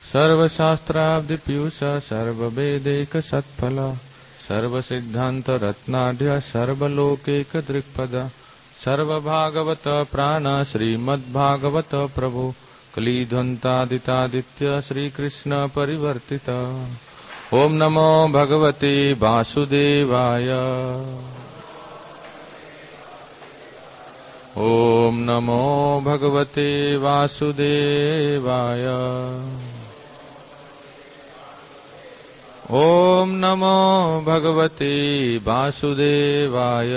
सर्वशास्त्राब्धिपीयूष सर्ववेदैक सत्फल सर्वसिद्धान्त रत्नाढ्य सर्वलोकैक दृक्पद सर्वभागवत प्राण श्रीमद्भागवत प्रभु कलिध्वंतादितादित्य श्रीकृष्ण परिवर्तित। ओम नमो भगवते वासुदेवाय। ओम नमो भगवते वासुदेवाय। ओम नमो भगवते वासुदेवाय।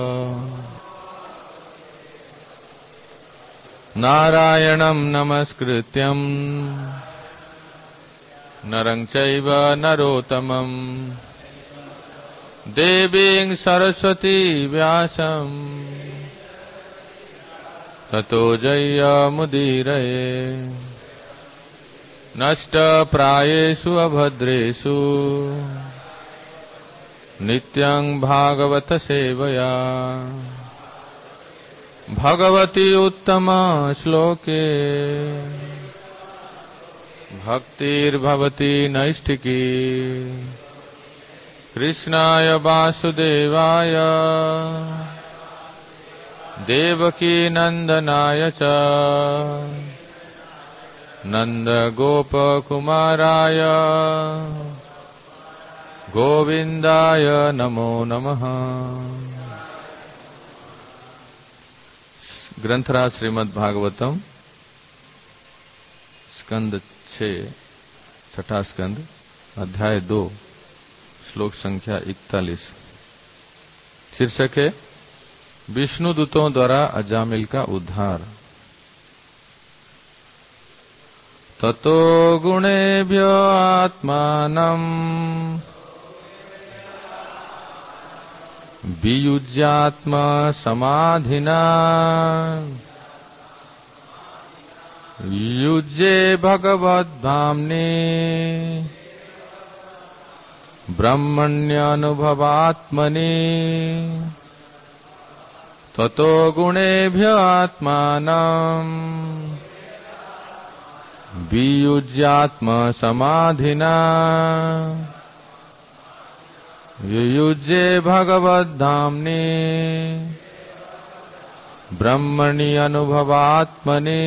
नारायणं नमस्कृत्यं नरं चैव नरोत्तमं देवीं सरस्वती व्यासं ततो जयमुदीरये। नष्टप्रायेषु अभद्रेषु नित्यं भागवत सेवया भगवती उत्तम श्लोके भक्तिर्भवती नैष्ठिकी। कृष्णाय वासुदेवाय देवकी नंदनाय च नंदगोपकुमाराय गोविंदाय नमो नमः। ग्रंथराज श्रीमद् भागवतम स्कंद 6 छठा स्कंद अध्याय 2 श्लोक संख्या 41। शीर्षक है विष्णु दूतों द्वारा अजामिल का उद्धार। ततो गुणेभ्यो आत्मानं वियुज्यात्मा समाधिना युज्ये भगवद्धाम्नि ब्रह्मण्यनुभवात्मनि। ततो गुणेभ्यो आत्मानं वियुज्यात्मा समाधिना युयुज्ये भगवद्धाम्नि ब्रह्मणि अनुभवात्मनि।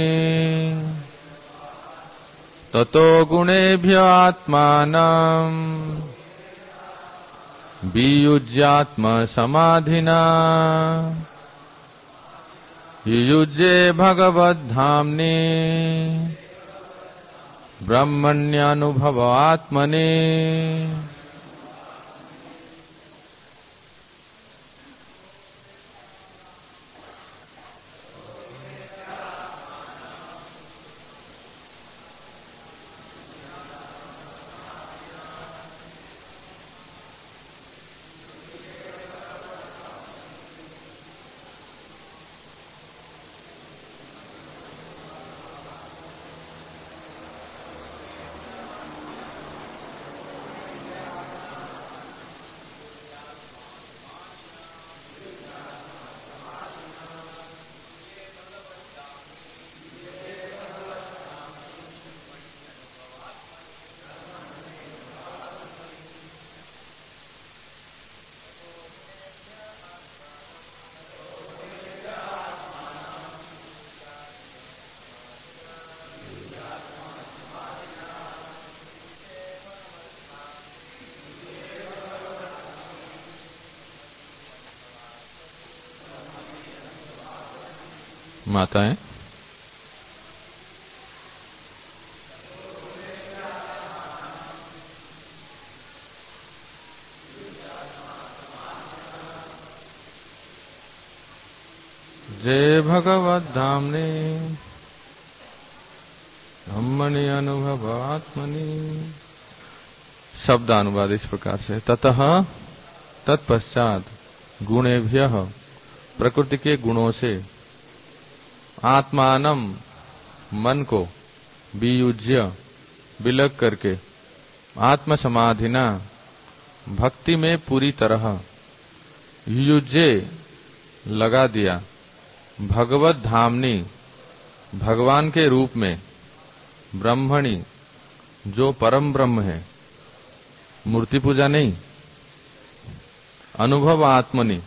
ततो गुणेभ्यो आत्मानं वियुज्यात्मा समाधिना युयुज्ये भगवद्धाम्नि ब्रह्मण्यानुभवात्मनि। माताएं जय भगवद्धाम्नि ब्रह्मणि अनुभवात्मनि। शब्द अनुवाद इस प्रकार से। ततः तत्पश्चात गुणेभ्यः प्रकृति के गुणों से आत्मानम मन को वियुज्य विलग करके आत्म समाधिना भक्ति में पूरी तरह युज्ये लगा दिया भगवत धामनी भगवान के रूप में ब्रह्मणि जो परम ब्रह्म है, मूर्ति पूजा नहीं, अनुभव आत्मनि,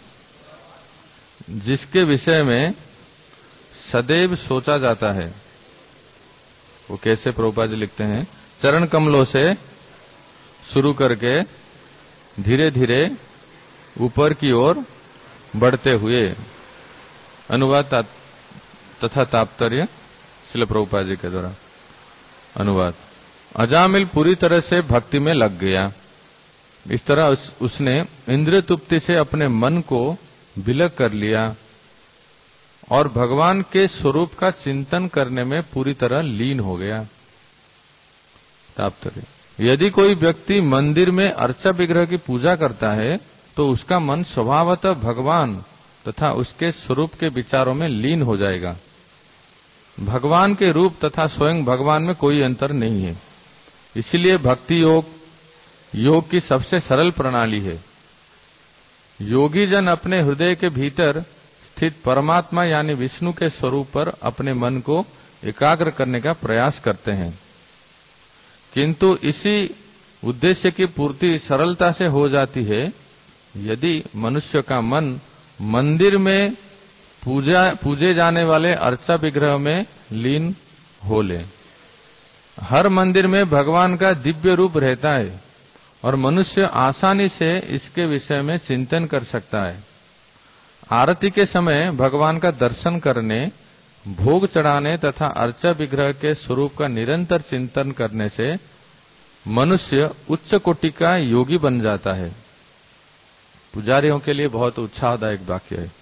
जिसके विषय में सदैव सोचा जाता है। वो कैसे प्रभुपाद जी लिखते हैं, चरण कमलों से शुरू करके धीरे धीरे ऊपर की ओर बढ़ते हुए। अनुवाद तथा तात्पर्य श्रील प्रभुपाद जी के द्वारा। अनुवाद, अजामिल पूरी तरह से भक्ति में लग गया। इस तरह उसने इंद्रिय तृप्ति से अपने मन को विलग कर लिया और भगवान के स्वरूप का चिंतन करने में पूरी तरह लीन हो गया। तात्पर्य, यदि कोई व्यक्ति मंदिर में अर्चा विग्रह की पूजा करता है तो उसका मन स्वभावतः भगवान तथा उसके स्वरूप के विचारों में लीन हो जाएगा। भगवान के रूप तथा स्वयं भगवान में कोई अंतर नहीं है। इसलिए भक्ति योग की सबसे सरल प्रणाली है। योगी जन अपने हृदय के भीतर स्थित परमात्मा यानी विष्णु के स्वरूप पर अपने मन को एकाग्र करने का प्रयास करते हैं, किंतु इसी उद्देश्य की पूर्ति सरलता से हो जाती है यदि मनुष्य का मन मंदिर में पूजे जाने वाले अर्चा विग्रह में लीन हो ले। हर मंदिर में भगवान का दिव्य रूप रहता है और मनुष्य आसानी से इसके विषय में चिंतन कर सकता है। आरती के समय भगवान का दर्शन करने, भोग चढ़ाने तथा अर्चा विग्रह के स्वरूप का निरंतर चिंतन करने से मनुष्य उच्च कोटि का योगी बन जाता है। पुजारियों के लिए बहुत उत्साहदायक वाक्य है।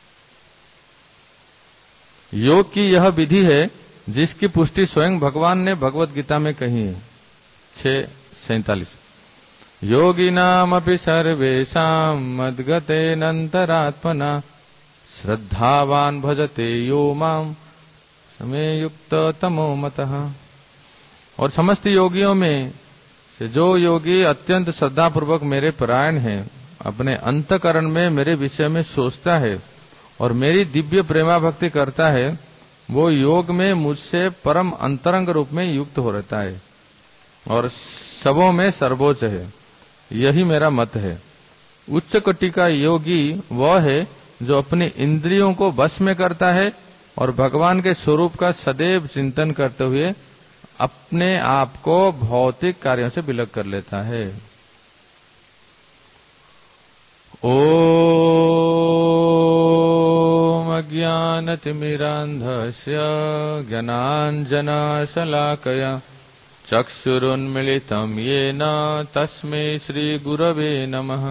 योग की यह विधि है जिसकी पुष्टि स्वयं भगवान ने भगवत गीता में कही है। 6:47 योगिनामपि सर्वेषां मद्गतेनन्तरात्मना श्रद्धावान भजते यो माम समे युक्त तमो मतः। और समस्त योगियों में से जो योगी अत्यंत श्रद्धापूर्वक मेरे परायण है, अपने अंतकरण में मेरे विषय में सोचता है और मेरी दिव्य प्रेमा भक्ति करता है, वो योग में मुझसे परम अंतरंग रूप में युक्त हो रहता है और सबों में सर्वोच्च है। यही मेरा मत है। उच्च कोटि का योगी वह है जो अपनी इंद्रियों को वश में करता है और भगवान के स्वरूप का सदैव चिंतन करते हुए अपने आप को भौतिक कार्यों से विलग कर लेता है। ओम अज्ञानतिमिरान्धस्य ज्ञानाञ्जनशलाकया चक्षुरुन्मिलितं येन तस्मै श्रीगुरवे नमः।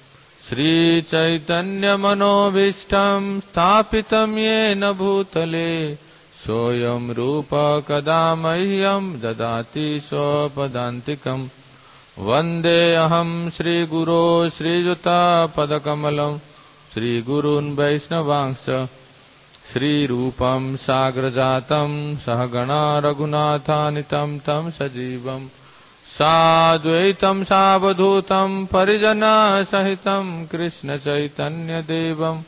श्रीचैतन्यमनोभीष्टं स्थापितं येन भूतले सोऽयं रूपः कदा मह्यं ददाति स्वपदान्तिकम्। वन्देऽहं श्रीगुरो श्रीयुतापदकमलं श्रीगुरून् वैष्णवांश्च श्रीरूपं साग्रजातं सहगणा रघुनाथान्वितं तं सजीवं साद्वैतं सावधूतं परिजनसहितं कृष्णचैतन्यदेवं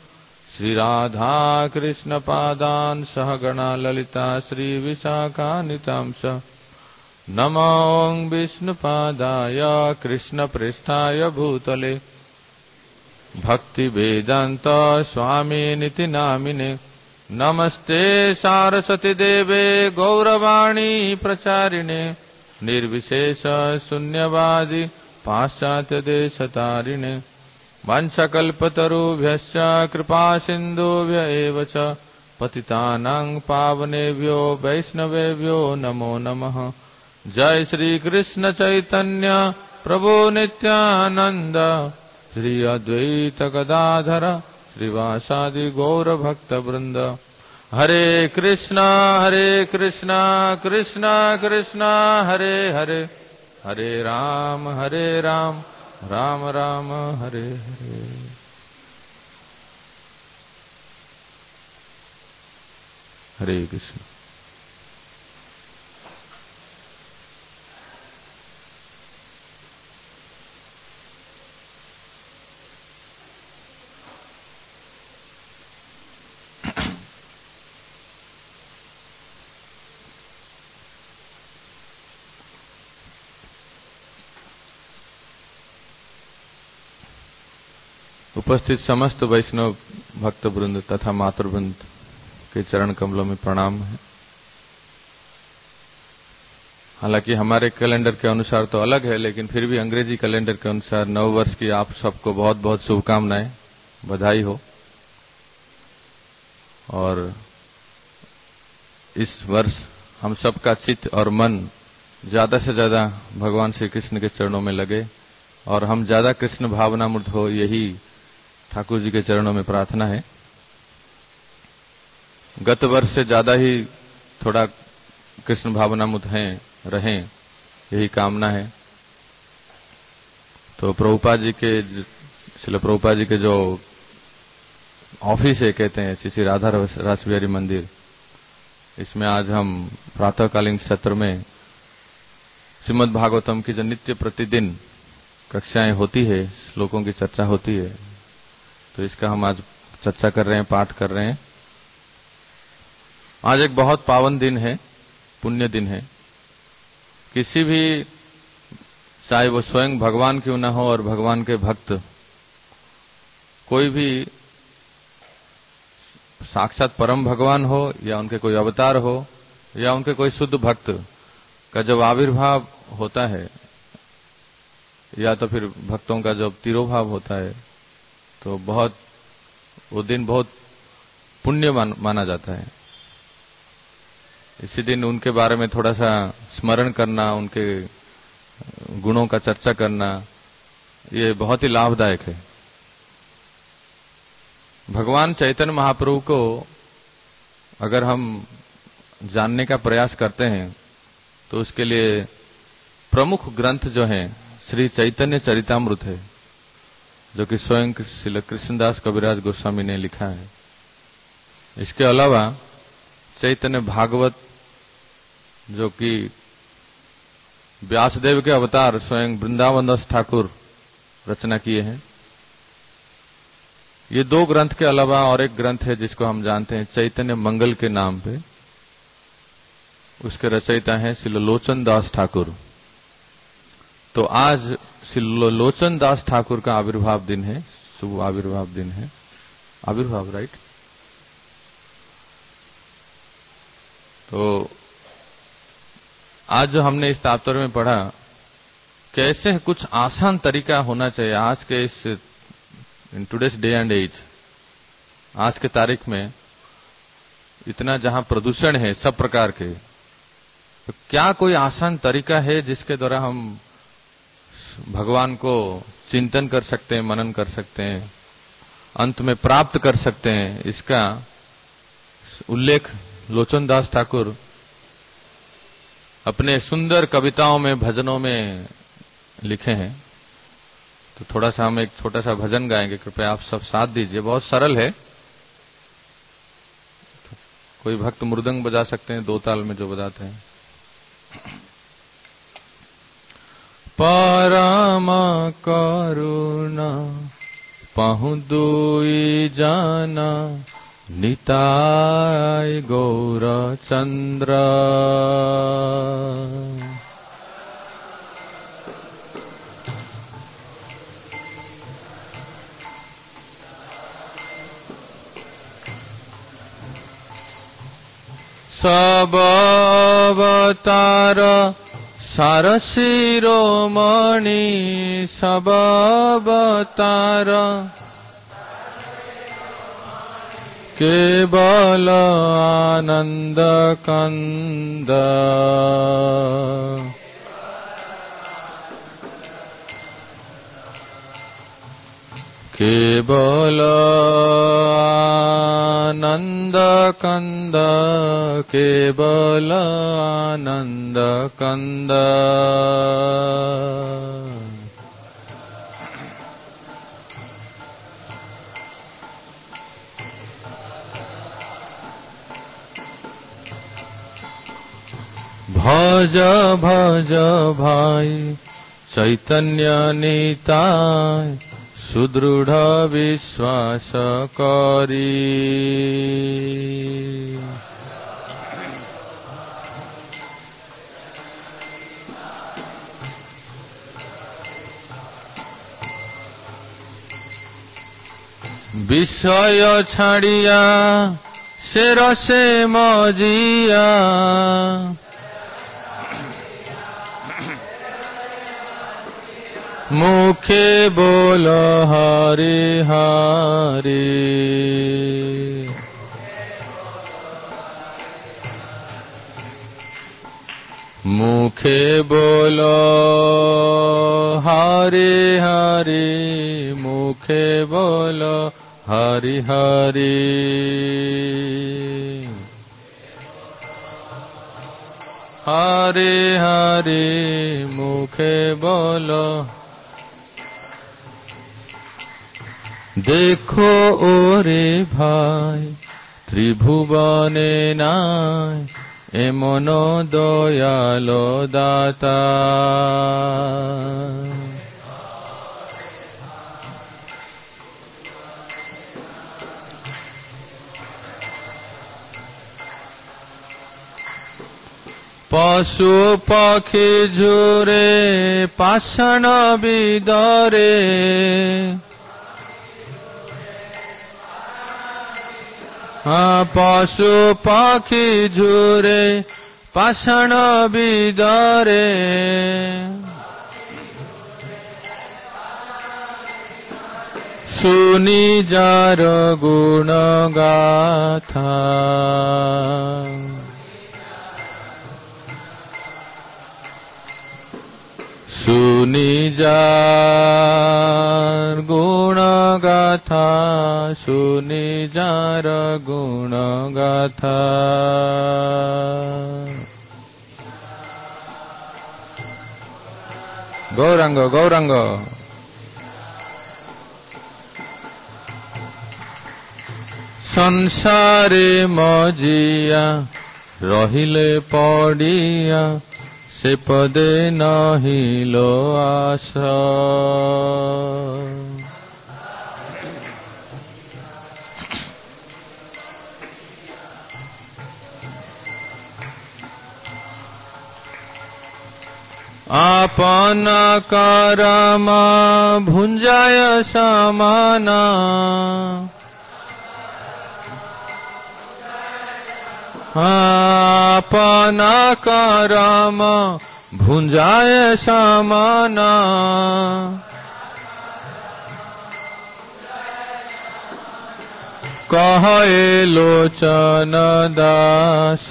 श्रीराधाकृष्णपादान् सहगणा ललिता श्रीविशाखान्वितां च। नमो विष्णुपादाय कृष्णप्रेष्ठाय भूतले भक्तिवेदान्त स्वामिनिति नामिने। नमस्ते सारस्वती देवे गौरवाणी प्रचारिणे निर्विशेष शून्यवादी पाश्चात्यदेशतारिणे। वंशकल्पतरुभ्यश्च कृपासिन्धुभ्य एव च पतितानां पावनेभ्यो वैष्णवेभ्यो नमो नमः। जय श्री कृष्ण चैतन्य प्रभु नित्यानंद श्री अद्वैत गदाधर श्रीवासादि गौर भक्त वृंद। हरे कृष्णा कृष्णा कृष्णा हरे हरे, हरे राम राम राम हरे हरे। हरे कृष्ण। उपस्थित समस्त वैष्णव भक्त वृंद तथा मातृवृंद के चरण कमलों में प्रणाम है। हालांकि हमारे कैलेंडर के अनुसार तो अलग है, लेकिन फिर भी अंग्रेजी कैलेंडर के अनुसार नव वर्ष की आप सबको बहुत बहुत शुभकामनाएं, बधाई हो। और इस वर्ष हम सबका चित्त और मन ज्यादा से ज्यादा भगवान श्री कृष्ण के चरणों में लगे और हम ज्यादा कृष्ण भावनामृत हो, यही ठाकुर जी के चरणों में प्रार्थना है। गत वर्ष से ज्यादा ही थोड़ा कृष्ण भावनामृत हैं, रहें, यही कामना है। तो प्रभुपाद जी के, श्रील प्रभुपाद जी के जो ऑफिस है, कहते हैं श्री राधा रास बिहारी मंदिर, इसमें आज हम प्रातःकालीन सत्र में श्रीमद् भागवतम की जो नित्य प्रतिदिन कक्षाएं होती है, श्लोकों की चर्चा होती है, तो इसका हम आज चर्चा कर रहे हैं, पाठ कर रहे हैं। आज एक बहुत पावन दिन है, पुण्य दिन है। किसी भी, चाहे वो स्वयं भगवान क्यों न हो और भगवान के भक्त, कोई भी साक्षात परम भगवान हो या उनके कोई अवतार हो या उनके कोई शुद्ध भक्त का जब आविर्भाव होता है या तो फिर भक्तों का जब तिरोभाव होता है, तो वो दिन बहुत पुण्य माना जाता है। इसी दिन उनके बारे में थोड़ा सा स्मरण करना, उनके गुणों का चर्चा करना, ये बहुत ही लाभदायक है। भगवान चैतन्य महाप्रभु को अगर हम जानने का प्रयास करते हैं तो उसके लिए प्रमुख ग्रंथ जो है श्री चैतन्य चरितामृत है, जो कि स्वयं श्री कृष्णदास कविराज गोस्वामी ने लिखा है। इसके अलावा चैतन्य भागवत, जो कि व्यासदेव के अवतार स्वयं वृंदावन दास ठाकुर रचना किए हैं। ये दो ग्रंथ के अलावा और एक ग्रंथ है जिसको हम जानते हैं चैतन्य मंगल के नाम पे, उसके रचयिता हैं श्री लोचन दास ठाकुर। तो आज श्री लोचन दास ठाकुर का आविर्भाव दिन है, शुभ आविर्भाव दिन है। आविर्भाव, राइट? तो आज जो हमने इस तात्पर्य में पढ़ा, कैसे कुछ आसान तरीका होना चाहिए आज के इस in today's day and age, आज के तारीख में इतना जहां प्रदूषण है सब प्रकार के, तो क्या कोई आसान तरीका है जिसके द्वारा हम भगवान को चिंतन कर सकते हैं, मनन कर सकते हैं, अंत में प्राप्त कर सकते हैं? इसका उल्लेख लोचन दास ठाकुर अपने सुंदर कविताओं में, भजनों में लिखे हैं। तो थोड़ा सा हम एक छोटा सा भजन गाएंगे, कृपया आप सब साथ दीजिए। बहुत सरल है। कोई भक्त मृदंग बजा सकते हैं, दो ताल में जो बजाते हैं। परम करुणा पहु दुई जाना, निताय गौर चंद्र। सब अवतार सार शिरोमणि, सब अवतार केवल आनंद कंद। केवल आनंद कंद, केवल आनंद कंद। भज भज भाई चैतन्य निताय, सुदृढ़ विश्वास करी। বিষয় ছাড়িয়া সে রসে মজিয়া, মুখে বল হরি হরি। মুখে বল হরি হরি, মুখে বল হরি হরি। হরি হরি মুখে বল। দেখো ওরে ভাই ত্রিভুবনে নাই এমন দয়াল দাতা। পশু পক্ষী ঝুরে পাষাণ বিদরে, পশু পাখি ঝুরে পাষাণ বিদরে, শুনি যার গুণ গাথা। শুনি যার গুণ গাথা, শুনি যার গুণ গাথা। গৌরাঙ্গ গৌরাঙ্গ। সংসারে মজিয়া রহিলে পড়িয়া, সে পদে নহিল আশা। আপন করম ভুঞ্জায় সমানা, আপন করম ভুঞ্জায় সমানা। কহে লোচন দাস,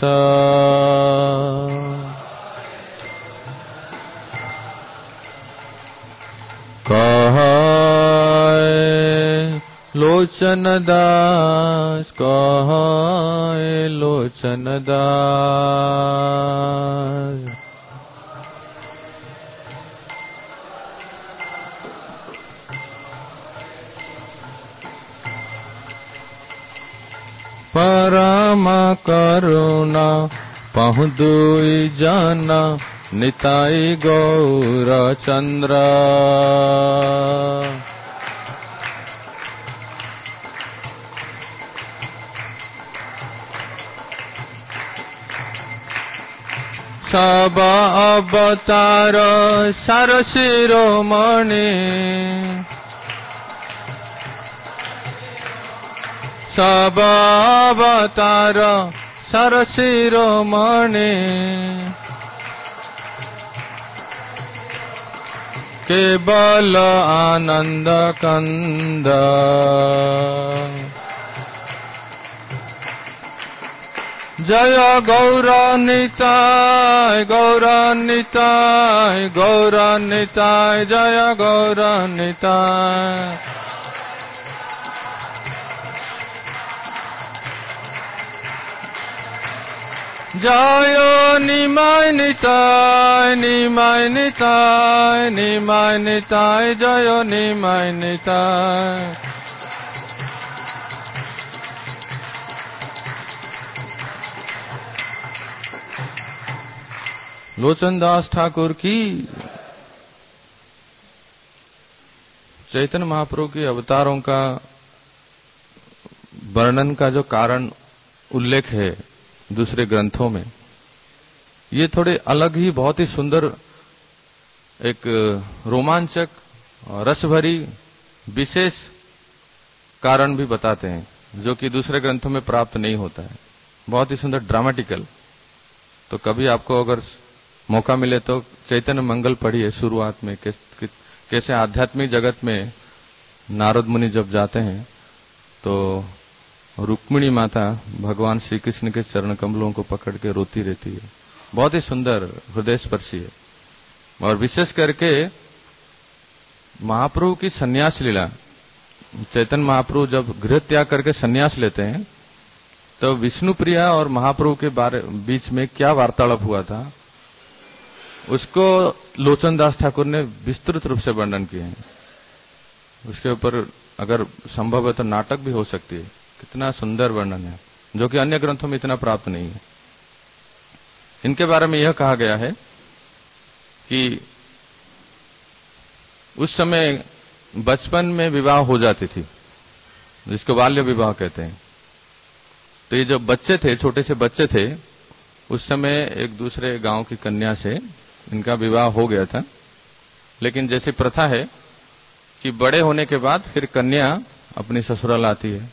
কহে লোচন দাস, কহে লোচন দাস। परम करुणा पहु दुई जना, निताई गौर चंद्र। सब अवतार सार शिरोमणि, सब अवतार सार शिरोमणि। केवल आनंद कंद, जय गौरानिताय गौरानिताय गौरानिताय, जय गौरानिताय। जय निमाय निताय निमाय निताय निमाय निताय, जय निमाय निताय। लोचनदास ठाकुर की। चैतन्य महाप्रभु के अवतारों का वर्णन का जो कारण उल्लेख है दूसरे ग्रंथों में, ये थोड़े अलग ही बहुत ही सुंदर, एक रोमांचक, रस भरी, विशेष कारण भी बताते हैं, जो कि दूसरे ग्रंथों में प्राप्त नहीं होता है। बहुत ही सुंदर ड्रामेटिकल। तो कभी आपको अगर मौका मिले तो चैतन्य मंगल पढ़िए। शुरुआत में कैसे आध्यात्मिक जगत में नारद मुनि जब जाते हैं तो रुक्मिणी माता भगवान श्री कृष्ण के चरण कमलों को पकड़ के रोती रहती है। बहुत ही सुंदर, हृदय स्पर्शी है। और विशेष करके महाप्रभु की सन्यास लीला, चैतन्य महाप्रभु जब गृह त्याग करके सन्यास लेते हैं तो विष्णु प्रिया और महाप्रभु के बीच में क्या वार्तालाप हुआ था, उसको लोचन दास ठाकुर ने विस्तृत रूप से वर्णन किए हैं। उसके ऊपर अगर संभव है तो नाटक भी हो सकती है। कितना सुंदर वर्णन है, जो कि अन्य ग्रंथों में इतना प्राप्त नहीं है। इनके बारे में यह कहा गया है कि उस समय बचपन में विवाह हो जाती थी, जिसको बाल्य विवाह कहते हैं। तो ये जो बच्चे थे, छोटे से बच्चे थे, उस समय एक दूसरे गांव की कन्या से इनका विवाह हो गया था। लेकिन जैसी प्रथा है कि बड़े होने के बाद फिर कन्या अपनी ससुराल आती है।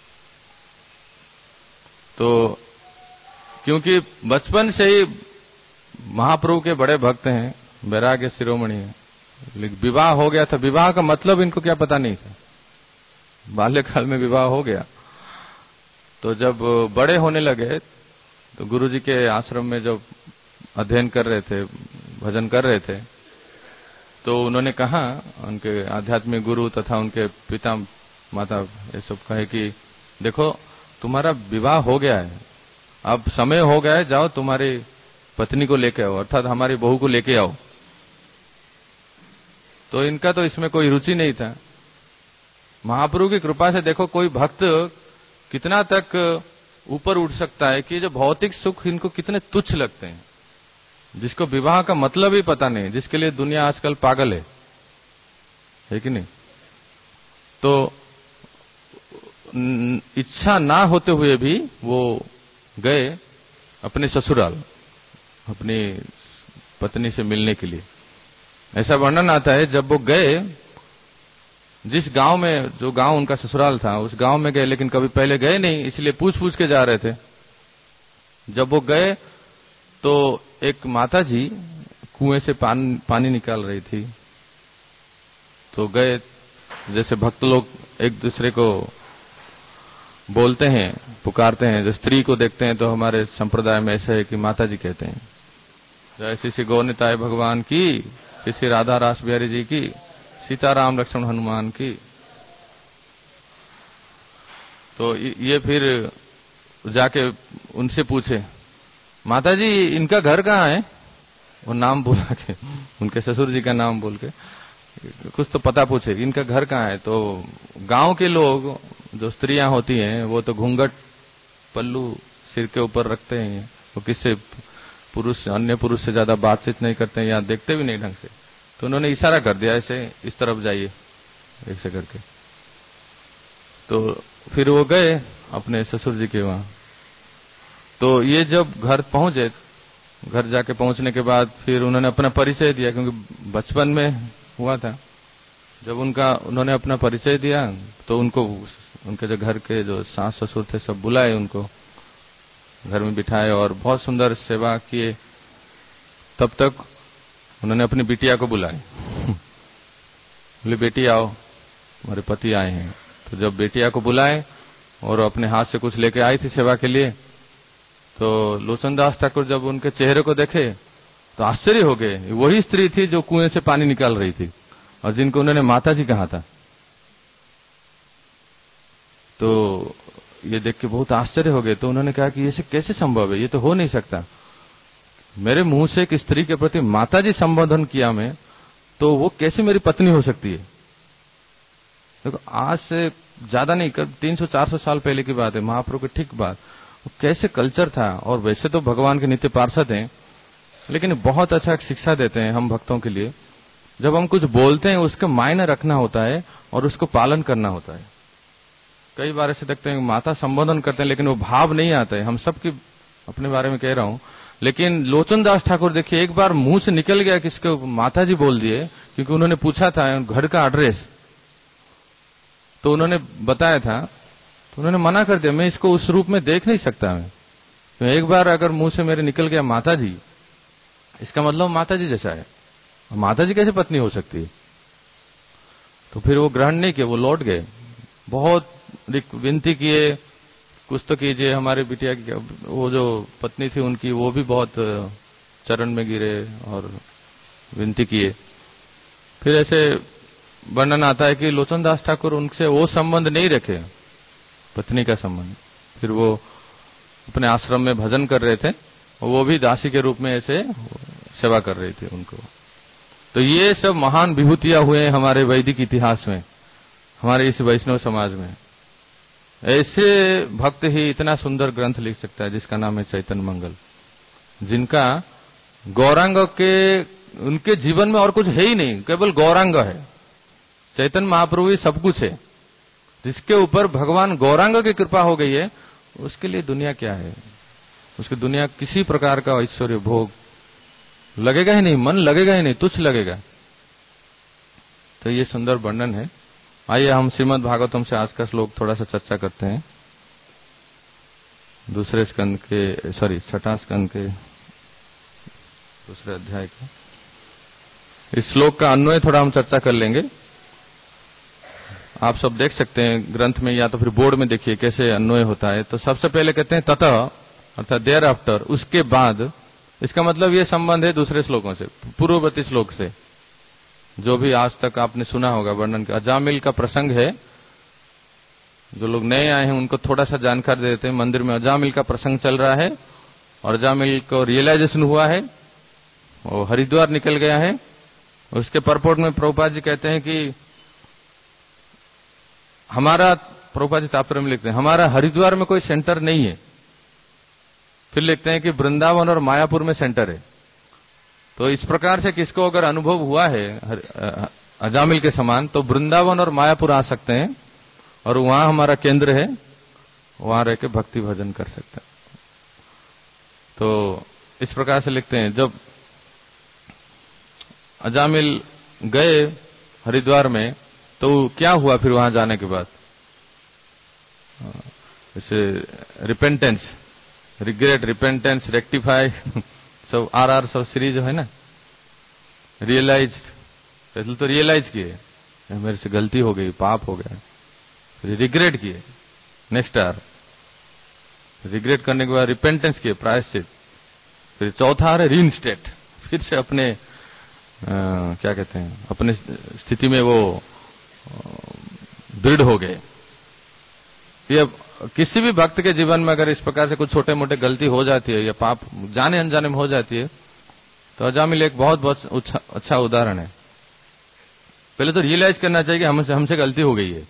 तो क्योंकि बचपन से ही महाप्रभु के बड़े भक्त हैं, वैराग्य शिरोमणि है, लेकिन विवाह हो गया था। विवाह का मतलब इनको क्या पता नहीं था। बाल्यकाल में विवाह हो गया। तो जब बड़े होने लगे तो गुरुजी के आश्रम में जब अध्ययन कर रहे थे, भजन कर रहे थे, तो उन्होंने कहा, उनके आध्यात्मिक गुरु तथा उनके पिता माता ये सब कहे कि देखो तुम्हारा विवाह हो गया है, अब समय हो गया है, जाओ तुम्हारी पत्नी को लेके आओ, अर्थात हमारी बहू को लेके आओ। तो इनका तो इसमें कोई रुचि नहीं था। महाप्रभु की कृपा से देखो कोई भक्त कितना तक ऊपर उठ सकता है कि जो भौतिक सुख इनको कितने तुच्छ लगते हैं, जिसको विवाह का मतलब ही पता नहीं, जिसके लिए दुनिया आजकल पागल है कि नहीं। तो इच्छा ना होते हुए भी वो गए अपने ससुराल, अपनी पत्नी से मिलने के लिए। ऐसा वर्णन आता है, जब वो गए जिस गांव में, जो गांव उनका ससुराल था, उस गांव में गए, लेकिन कभी पहले गए नहीं, इसलिए पूछ पूछ के जा रहे थे। जब वो गए तो एक माता जी कुएं से पानी निकाल रही थी। तो गए, जैसे भक्त लोग एक दूसरे को बोलते हैं, पुकारते हैं, जो स्त्री को देखते हैं तो हमारे संप्रदाय में ऐसा है कि माता जी कहते हैं, जय श्री श्री गौरनिताय भगवान की, श्री राधा रास बिहारी जी की, सीताराम लक्ष्मण हनुमान की। तो ये फिर जाके उनसे पूछे, माता जी इनका घर कहाँ है? वो नाम बोला के, उनके ससुर जी का नाम बोल के कुछ तो पता पूछे, इनका घर कहाँ है? तो गांव के लोग, जो स्त्रियां होती हैं, वो तो घूंघट पल्लू सिर के ऊपर रखते हैं, वो किससे पुरुष, अन्य पुरुष से ज्यादा बातचीत नहीं करते हैं या देखते भी नहीं ढंग से। तो उन्होंने इशारा कर दिया, ऐसे इस तरफ जाइए ऐसे करके। तो फिर वो गए अपने ससुर जी के वहां। तो ये जब घर पहुंचे, घर जाके पहुंचने के बाद फिर उन्होंने अपना परिचय दिया, क्योंकि बचपन में हुआ था। जब उन्होंने अपना परिचय दिया तो उनको, उनके जो घर के जो सास ससुर थे, सब बुलाए, उनको घर में बिठाए और बहुत सुंदर सेवा किए। तब तक उन्होंने अपनी बिटिया को बुलाए, बोले बेटी आओ, हमारे पति आए हैं। तो जब बेटिया को बुलाए और अपने हाथ से कुछ लेके आई थी सेवा के लिए, तो लोचनदास ठाकुर जब उनके चेहरे को देखे तो आश्चर्य हो गए। वही स्त्री थी जो कुएं से पानी निकाल रही थी और जिनको उन्होंने माता जी कहा था। तो ये देख के बहुत आश्चर्य हो गए। तो उन्होंने कहा कि ये कैसे संभव है, ये तो हो नहीं सकता। मेरे मुंह से एक स्त्री के प्रति माता जी संबोधन किया मैं, तो वो कैसे मेरी पत्नी हो सकती है? देखो आज से ज्यादा नहीं, 300-400 साल पहले की बात है, महाप्रभु की ठीक बात। कैसे कल्चर था। और वैसे तो भगवान के नित्य पार्षद हैं, लेकिन बहुत अच्छा शिक्षा देते हैं हम भक्तों के लिए। जब हम कुछ बोलते हैं उसका मायने रखना होता है और उसको पालन करना होता है। कई बार ऐसे देखते हैं माता संबोधन करते हैं लेकिन वो भाव नहीं आता है। हम सबके अपने बारे में कह रहा हूं, लेकिन लोचनदास ठाकुर देखिए, एक बार मुंह से निकल गया कि इसको माता जी बोल दिए, क्योंकि उन्होंने पूछा था घर का एड्रेस। तो उन्होंने बताया था, तो उन्होंने मना कर दिया, मैं इसको उस रूप में देख नहीं सकता। मैं तो एक बार अगर मुंह से मेरे निकल गया माता जी, इसका मतलब माता जी जैसा है, माता जी कैसे पत्नी हो सकती है? तो फिर वो ग्रहण नहीं किया, वो लौट गए। बहुत विनती किए, कुछ तो कीजिए हमारे बिटिया की। वो जो पत्नी थी उनकी, वो भी बहुत चरण में गिरे और विनती किए। फिर ऐसे वर्णन आता है कि लोचन दास ठाकुर उनसे वो संबंध नहीं रखे, पत्नी का संबंध। फिर वो अपने आश्रम में भजन कर रहे थे, वो भी दासी के रूप में ऐसे सेवा कर रही थी उनको। तो ये सब महान विभूतियां हुए हमारे वैदिक इतिहास में, हमारे इस वैष्णव समाज में। ऐसे भक्त ही इतना सुंदर ग्रंथ लिख सकता है जिसका नाम है चैतन्य मंगल, जिनका गौरांग के, उनके जीवन में और कुछ है ही नहीं, केवल गौरांग है। चैतन्य महाप्रभु ही सब कुछ है। जिसके ऊपर भगवान गौरांग की कृपा हो गई है, उसके लिए दुनिया क्या है? उसकी दुनिया किसी प्रकार का ऐश्वर्य भोग लगेगा ही नहीं, मन लगेगा ही नहीं, तुच्छ लगेगा। तो ये सुंदर वर्णन है। आइए हम श्रीमद् भागवतम से आज का श्लोक थोड़ा सा चर्चा करते हैं। दूसरे स्कंद के, सॉरी, छठा स्कंद के दूसरे अध्याय का इस श्लोक का अन्वय थोड़ा हम चर्चा कर लेंगे। आप सब देख सकते हैं ग्रंथ में, या तो फिर बोर्ड में देखिए कैसे अन्वय होता है। तो सबसे पहले कहते हैं ततः, अर्थात देयर आफ्टर, उसके बाद। इसका मतलब ये संबंध है दूसरे श्लोकों से, पूर्ववर्ती श्लोक से, जो भी आज तक आपने सुना होगा वर्णन का। अजामिल का प्रसंग है, जो लोग नए आए हैं उनको थोड़ा सा जानकारी देते हैं। मंदिर में अजामिल का प्रसंग चल रहा है और अजामिल को रियलाइजेशन हुआ है, वो हरिद्वार निकल गया है। उसके परपोर्ट में प्रभुपाद जी कहते हैं कि हमारा, प्रभुपाद जी तात्पर्य में लिखते हैं, हमारा हरिद्वार में कोई सेंटर नहीं है। फिर लिखते हैं कि वृंदावन और मायापुर में सेंटर है। तो इस प्रकार से किसको अगर अनुभव हुआ है अजामिल के समान, तो वृंदावन और मायापुर आ सकते हैं और वहां हमारा केंद्र है, वहां रह के भक्ति भजन कर सकते हैं। तो इस प्रकार से लिखते हैं। जब अजामिल गए हरिद्वार में, तो क्या हुआ फिर वहां जाने के बाद? जैसे रिपेंटेंस, रिग्रेट, रिपेंटेंस, रेक्टिफाई, सब आर सब सीरीज जो है ना, रियलाइज। पहले तो रियलाइज किए मेरे से गलती हो गई, पाप हो गया। फिर रिग्रेट किए, नेक्स्ट आर। रिग्रेट करने के बाद रिपेंटेंस किए, प्रायश्चित। फिर चौथा आ रहा है रीइंस्टेट, फिर से अपने क्या कहते हैं, अपने स्थिति में वो दृढ़ हो गए। ये किसी भी भक्त के जीवन में अगर इस प्रकार से कुछ छोटे मोटे गलती हो जाती है या पाप जाने अनजाने में हो जाती है, तो अजामिल एक बहुत अच्छा उदाहरण है। पहले तो रियलाइज करना चाहिए कि हमसे गलती हो गई है।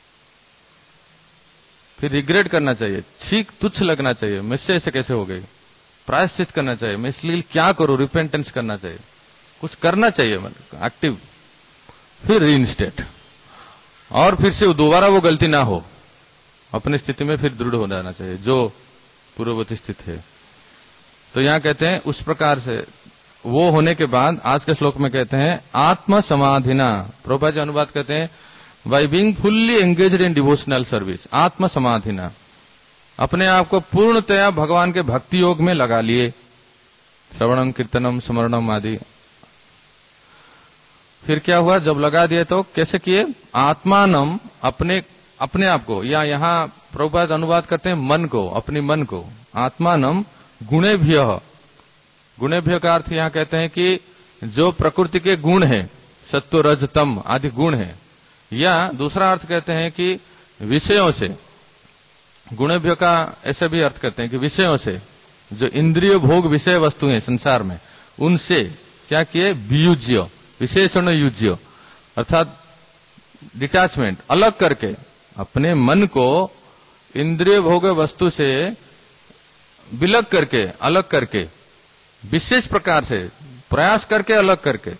फिर रिग्रेट करना चाहिए, ठीक तुच्छ लगना चाहिए, मुझसे ऐसे कैसे हो गई। प्रायश्चित करना चाहिए, मैं इसलिए क्या करूं, रिपेंटेंस करना चाहिए, कुछ करना चाहिए, मतलब एक्टिव। फिर रीइंस्टेट, और फिर से दोबारा वो गलती ना हो, अपनी स्थिति में फिर दृढ़ हो जाना चाहिए जो पूर्ववर्ती स्थिति है। तो यहां कहते हैं उस प्रकार से वो होने के बाद आज के श्लोक में कहते हैं आत्म समाधिना। प्रभुपाद जी अनुवाद कहते हैं by being fully engaged in devotional service, आत्म समाधिना, अपने आप को पूर्णतया भगवान के भक्ति योग में लगा लिए, श्रवणम कीर्तनम स्मरणम आदि। फिर क्या हुआ, जब लगा दिए तो कैसे किए, आत्मानम, अपने आप को, या यहां प्रभुपाद अनुवाद करते हैं मन को, अपनी मन को, आत्मानम गुणेभ्यः। गुणेभ्य का अर्थ यहां कहते हैं कि जो प्रकृति के गुण हैं, सत्व रज तम आदि गुण हैं, या दूसरा अर्थ कहते हैं कि विषयों से। गुणेभ्य का ऐसे भी अर्थ करते हैं कि विषयों से, जो इंद्रिय भोग विषय वस्तु हैं संसार में, उनसे क्या किए, वियुज्य, विशेषण युज्य, अर्थात डिटैचमेंट, अलग करके अपने मन को इंद्रिय भोग वस्तु से विलग करके, अलग करके, विशेष प्रकार से प्रयास करके अलग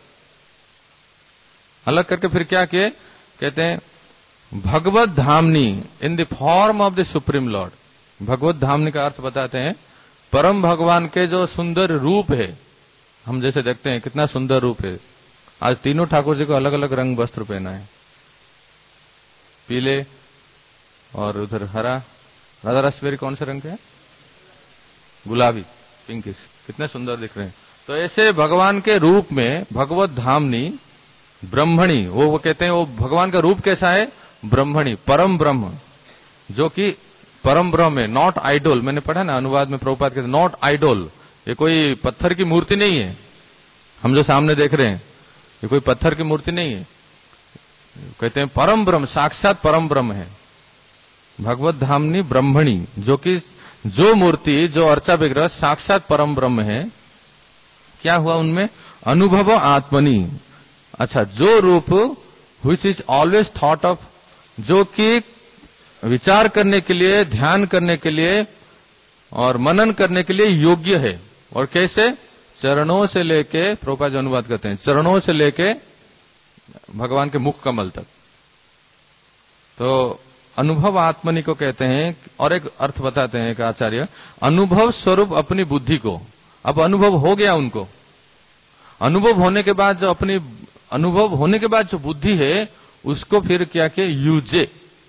करके फिर क्या किए, कहते हैं भगवत धामनी, in the form of the supreme lord. भगवत धामनी का अर्थ बताते हैं परम भगवान के जो सुंदर रूप है। हम जैसे देखते हैं कितना सुंदर रूप है, आज तीनों ठाकुर जी को अलग अलग रंग वस्त्र पहना है, पीले और उधर हरा। राधा रास्पबेरी कौन से रंग के है? गुलाबी, पिंकिश, कितने सुंदर दिख रहे हैं। तो ऐसे भगवान के रूप में भगवत धामनी ब्रह्मणी, वो कहते हैं वो भगवान का रूप कैसा है? ब्रह्मणी, परम ब्रह्म, जो कि परम ब्रह्म है, नॉट आइडोल। मैंने पढ़ा ना अनुवाद में, प्रभुपाद कहते हैं नॉट आइडोल, ये कोई पत्थर की मूर्ति नहीं है। हम जो सामने देख रहे हैं ये कोई पत्थर की मूर्ति नहीं है। कहते हैं परम ब्रह्म, साक्षात परम ब्रह्म है भगवत धामनी ब्रह्मणी, जो कि जो मूर्ति, जो अर्चा विग्रह साक्षात परम ब्रह्म है। क्या हुआ उनमें? अनुभव आत्मनि। अच्छा, जो रूप which is always thought of, जो कि विचार करने के लिए, ध्यान करने के लिए और मनन करने के लिए योग्य है। और कैसे? चरणों से लेके, प्रभुपाद जो अनुवाद करते हैं, चरणों से लेके भगवान के मुख कमल तक। तो अनुभव आत्मनि को कहते हैं। और एक अर्थ बताते हैं एक आचार्य, अनुभव स्वरूप अपनी बुद्धि को। अब अनुभव हो गया उनको, अनुभव होने के बाद जो अपनी अनुभव होने के बाद जो बुद्धि है उसको फिर क्या किया? यूजे,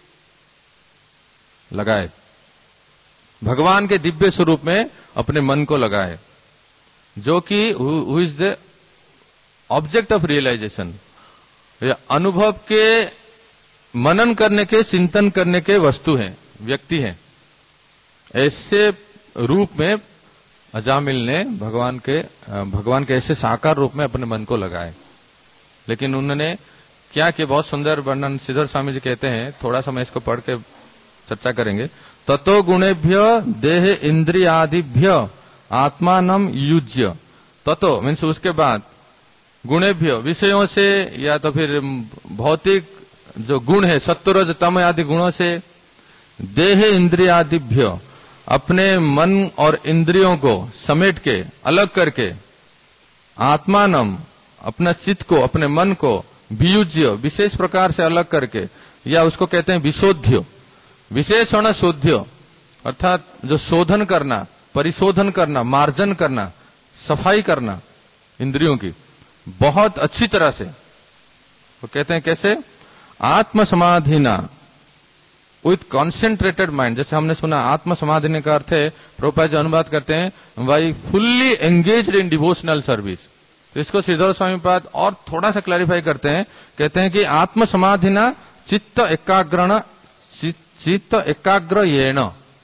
लगाए, भगवान के दिव्य स्वरूप में अपने मन को लगाए, जो कि who is the object of realisation. अनुभव के, मनन करने के, चिंतन करने के वस्तु हैं, व्यक्ति हैं। ऐसे रूप में अजामिल ने भगवान के ऐसे साकार रूप में अपने मन को लगाए। लेकिन उन्होंने क्या किया? बहुत सुंदर वर्णन श्रीधर स्वामी जी कहते हैं, थोड़ा सा मैं इसको पढ़ के चर्चा करेंगे। ततो गुणेभ्य देह इंद्रियादिभ्य आत्मानम युज्य। ततो मीन्स उसके बाद, गुणेभ्य विषयों से या तो फिर भौतिक जो गुण है सत्वरज तम आदि गुणों से, देह इंद्रियादिभ्य अपने मन और इंद्रियों को समेट के, अलग करके, आत्मानम अपना चित्त को, अपने मन को, वियुज्य विशेष प्रकार से अलग करके, या उसको कहते हैं विशोध्य, विशेषण शोध्य, अर्थात जो शोधन करना, परिशोधन करना, मार्जन करना, सफाई करना इंद्रियों की बहुत अच्छी तरह से। वो कहते हैं कैसे? आत्म समाधिना, विथ कॉन्सेंट्रेटेड माइंड। जैसे हमने सुना आत्म समाधि का अर्थ है, प्रभुपाद जी अनुवाद करते हैं, by fully engaged in devotional service. तो इसको श्रीधर स्वामी पाद और थोड़ा सा क्लैरिफाई करते हैं, कहते हैं कि आत्म समाधिना चित्त एकाग्रण, चित्त एकाग्र येन।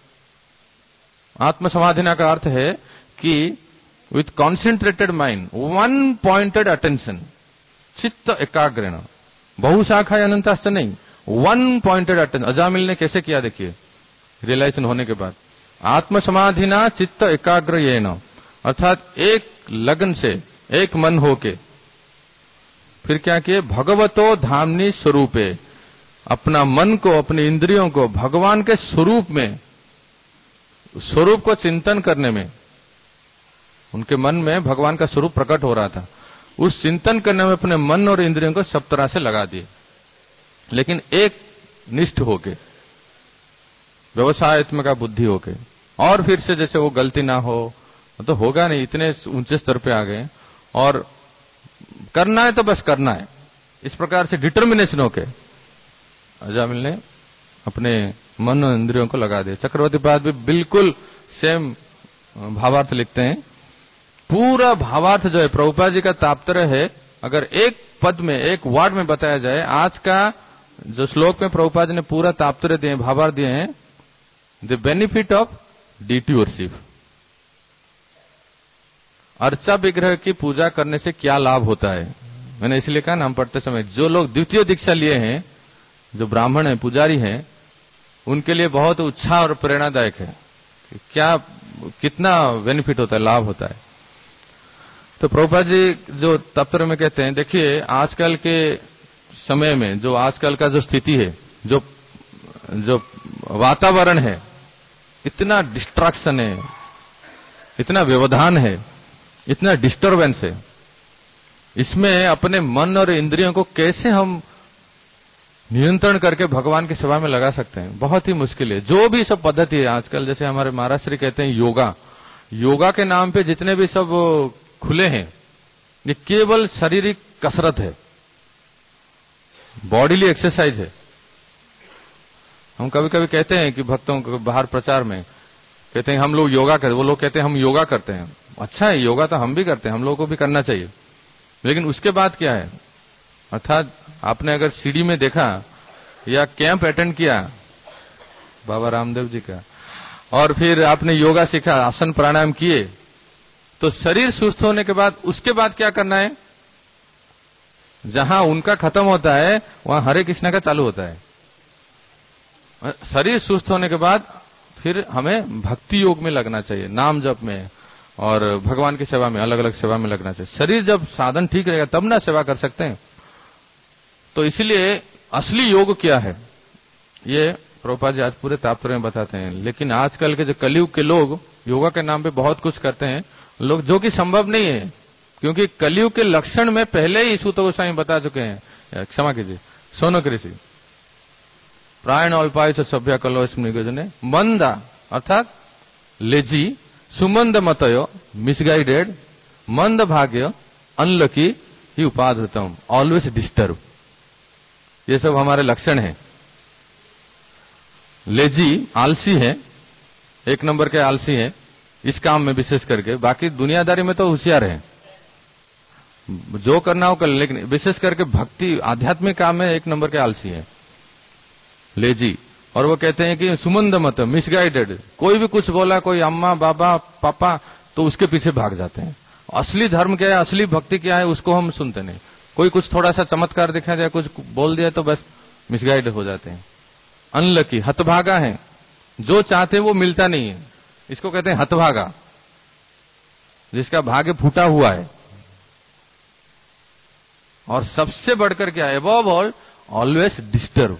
आत्म समाधिना का अर्थ है कि with concentrated mind, one pointed attention, चित्त एकाग्रण, बहुशाखा अनंताश्च नहीं, वन पॉइंटेड अटेंशन। अजामिल ने कैसे किया देखिए, रियलाइजेशन होने के बाद, आत्म समाधिना चित्त एकाग्र येन, अर्थात एक लगन से, एक मन होके फिर क्या किए? भगवतो धामनी स्वरूपे, अपना मन को, अपनी इंद्रियों को भगवान के स्वरूप में, स्वरूप को चिंतन करने में, उनके मन में भगवान का स्वरूप प्रकट हो रहा था, उस चिंतन करने में अपने मन और इंद्रियों को सब तरह से लगा दिए। लेकिन एक निष्ठ होके, व्यवसायत्मक बुद्धि होके, और फिर से जैसे वो गलती ना हो, तो होगा नहीं, इतने ऊंचे स्तर पे आ गए, और करना है तो बस करना है, इस प्रकार से डिटर्मिनेशन होके अजामिल ने अपने मन और इंद्रियों को लगा दिया। चक्रवर्ती पाद भी बिल्कुल सेम भावार्थ लिखते हैं। पूरा भावार्थ जो है प्रभुपाद जी का तात्पर्य है, अगर एक पद में, एक वर्ड में बताया जाए, आज का जो श्लोक में प्रभुपाद जी ने पूरा तात्पर्य दिए, भावार्थ दिए हैं, द बेनिफिट ऑफ डिट्यूअरशिप। अर्चा विग्रह की पूजा करने से क्या लाभ होता है? मैंने इसलिए कहा ना, हम पढ़ते समय जो लोग द्वितीय दीक्षा लिए हैं, जो ब्राह्मण हैं, पुजारी हैं, उनके लिए बहुत उत्साह और प्रेरणादायक है। क्या, कितना बेनिफिट होता है, लाभ होता है। तो प्रभुपाद जी जो तात्पर्य में कहते हैं, देखिए आजकल के समय में, जो आजकल का जो स्थिति है, जो वातावरण है, इतना डिस्ट्रैक्शन है, इतना व्यवधान है, इतना डिस्टर्बेंस है, इसमें अपने मन और इंद्रियों को कैसे हम नियंत्रण करके भगवान की सेवा में लगा सकते हैं? बहुत ही मुश्किल है। जो भी सब पद्धति है आजकल, जैसे हमारे महाराज श्री कहते हैं योगा, योगा के नाम पे जितने भी सब खुले हैं, ये केवल शारीरिक कसरत है, बॉडीली एक्सरसाइज है। हम कभी कभी कहते हैं कि भक्तों को बाहर प्रचार में कहते हैं हम लोग योगा करते, वो लोग कहते हैं हम योगा करते हैं। अच्छा है, योगा तो हम भी करते हैं, हम लोगों को भी करना चाहिए, लेकिन उसके बाद क्या है? अर्थात आपने अगर सीडी में देखा या कैंप अटेंड किया बाबा रामदेव जी का, और फिर आपने योगा सीखा, आसन प्राणायाम किए, तो शरीर सुस्त होने के बाद उसके बाद क्या करना है? जहां उनका खत्म होता है वहां हरे कृष्णा का चालू होता है। शरीर सुस्त होने के बाद फिर हमें भक्ति योग में लगना चाहिए, नाम जप में और भगवान की सेवा में, अलग अलग सेवा में लगना चाहिए। शरीर जब साधन ठीक रहेगा तब ना सेवा कर सकते हैं। तो इसलिए असली योग क्या है ये प्रभुपाद जी आज पूरे तात्पर्य में बताते हैं। लेकिन आजकल के जो कलयुग के लोग योगा के नाम पे बहुत कुछ करते हैं लोग, जो कि संभव नहीं है, क्योंकि कलयुग के लक्षण में पहले ही सूत गोस्वामी बता चुके हैं। क्षमा कीजिए, सोनक ऋषि प्रायण अल्पायुष सभ्य कलो स्मृगजने मंदा अर्थात लेजी, सुमंद मतयो मिसगाइडेड, मंद भाग्य, अनलकी ही उपाधृतम, ऑलवेज डिस्टर्ब, ये सब हमारे लक्षण हैं। लेजी आलसी है, एक नंबर के आलसी है इस काम में विशेष करके, बाकी दुनियादारी में तो होशियार है, जो करना हो कर, लेकिन विशेष करके भक्ति आध्यात्मिक काम में एक नंबर के आलसी है लेजी। और वो कहते हैं कि सुमंद मत, मिसगाइडेड, कोई भी कुछ बोला, कोई अम्मा बाबा पापा, तो उसके पीछे भाग जाते हैं। असली धर्म क्या है, असली भक्ति क्या है, उसको हम सुनते नहीं। कोई कुछ थोड़ा सा चमत्कार दिखा दिया, कुछ बोल दिया तो बस मिसगाइड हो जाते हैं। अनलकी, हतभागा है, जो चाहते वो मिलता नहीं है, इसको कहते हैं हतभागा, जिसका भाग्य फूटा हुआ है। और सबसे बढ़कर क्या है, अबव ऑल ऑलवेज डिस्टर्ब।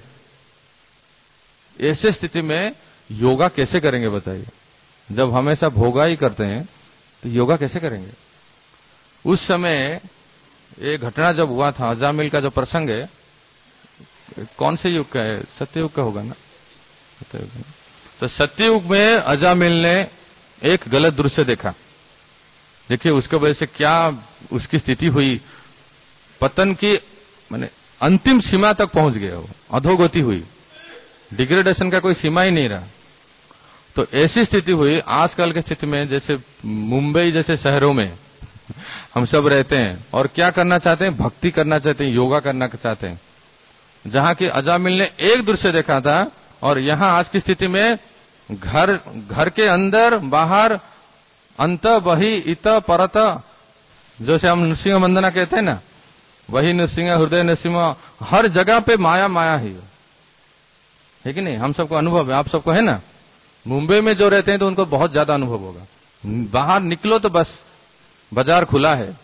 ऐसे स्थिति में योगा कैसे करेंगे बताइए? जब हमेशा भोगा ही करते हैं तो योगा कैसे करेंगे? उस समय ये घटना जब हुआ था, अजामिल का जो प्रसंग है, कौन से युग का है? सत्ययुग का होगा ना? सत्ययुग। तो सत्ययुग में अजामिल ने एक गलत दृश्य देखा। देखिए उसके वजह से क्या उसकी स्थिति हुई, पतन की माने अंतिम सीमा तक पहुंच गया, वो अधोगति हुई, डिग्रेडेशन का कोई सीमा ही नहीं रहा। तो ऐसी स्थिति हुई आजकल की स्थिति में, जैसे मुंबई जैसे शहरों में हम सब रहते हैं और क्या करना चाहते हैं? भक्ति करना चाहते हैं, योगा करना चाहते हैं। जहां की अजामिल ने एक दृश्य देखा था, और यहां आज की स्थिति में घर के अंदर बाहर, अंत बही इत परत, जैसे हम नृसिंह वंदना कहते हैं ना, वही नृसिंह हृदय नृसिंह, हर जगह पे माया माया ही है कि नहीं? हम सबको अनुभव है, आप सबको है ना? मुंबई में जो रहते हैं तो उनको बहुत ज्यादा अनुभव होगा। बाहर निकलो तो बस बाजार खुला है,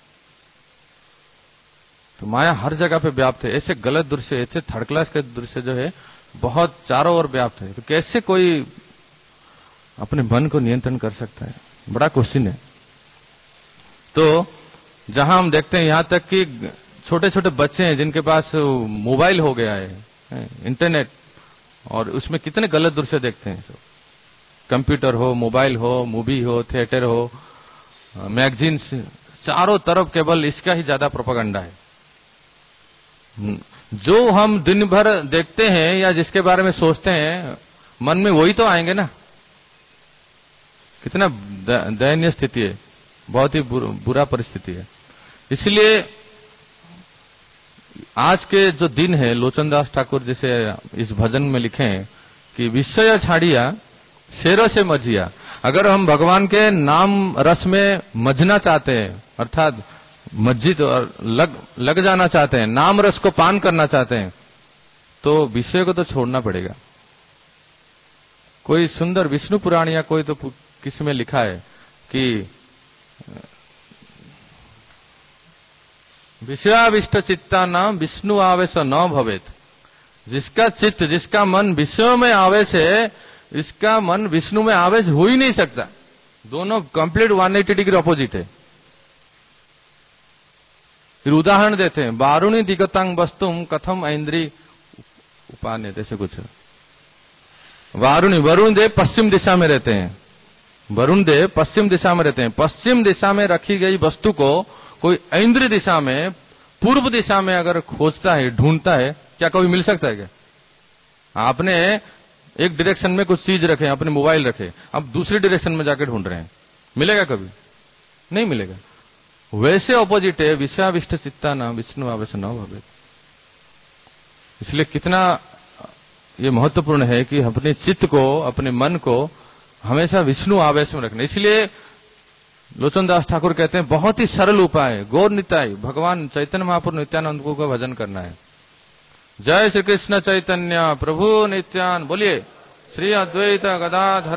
तो माया हर जगह पे व्याप्त है। ऐसे गलत दृश्य, ऐसे थर्ड क्लास के दृश्य जो है बहुत चारों ओर व्याप्त है। तो कैसे कोई अपने मन को नियंत्रण कर सकता है? बड़ा क्वेश्चन है। तो जहां हम देखते हैं यहां तक कि छोटे छोटे बच्चे हैं जिनके पास मोबाइल हो गया है, इंटरनेट, और उसमें कितने गलत दृश्य देखते हैं। कंप्यूटर हो, मोबाइल हो, मूवी हो, थिएटर हो, मैगजीन्स, चारों तरफ केवल इसका ही ज्यादा प्रोपेगेंडा है। जो हम दिन भर देखते हैं या जिसके बारे में सोचते हैं, मन में वही तो आएंगे ना। कितना दयनीय स्थिति है, बहुत ही बुरा परिस्थिति है। इसलिए आज के जो दिन है, लोचनदास ठाकुर जिसे इस भजन में लिखे हैं कि विषय छाड़िया शेरों से मजिया। अगर हम भगवान के नाम रस में मजना चाहते हैं, अर्थात मस्जिद और लग जाना चाहते हैं, नाम रस को पान करना चाहते हैं, तो विषय को तो छोड़ना पड़ेगा। कोई सुंदर विष्णु पुराण या कोई तो किसी में लिखा है कि विषयाविष्ट चित्ता नाम विष्णु आवेश न भवेत। जिसका चित्त, जिसका मन विषयों में आवेश है, इसका मन विष्णु में आवेश हो ही नहीं सकता। दोनों कंप्लीट 180 डिग्री अपोजिट है। फिर उदाहरण देते हैं, वारुणी दिगतांग वस्तुम कथम ऐन्द्री उपान्य, जैसे कुछ। वरुण देव पश्चिम दिशा में रहते हैं, वरुण देव पश्चिम दिशा में रहते हैं। पश्चिम दिशा में रखी गई वस्तु को कोई ऐन्द्र दिशा में, पूर्व दिशा में अगर खोजता है, ढूंढता है, क्या कभी मिल सकता है क्या? आपने एक डायरेक्शन में कुछ चीज रखे, अपने मोबाइल रखे, अब दूसरी डायरेक्शन में जाके ढूंढ रहे हैं, मिलेगा कभी? नहीं मिलेगा। वैसे ऑपोजिट है, विषयाविष्ट चित्ता न विष्णु आवेश न भवे। इसलिए कितना ये महत्वपूर्ण है कि अपने चित्त को, अपने मन को हमेशा विष्णु आवेश में रखना। इसलिए लोचन दास ठाकुर कहते हैं बहुत ही सरल उपाय, गौर निताई भगवान चैतन्य महाप्रभु नित्यानंद को भजन करना है। जय श्री कृष्ण चैतन्य प्रभु नित्यानंद, बोलिए श्री अद्वैत गदाधर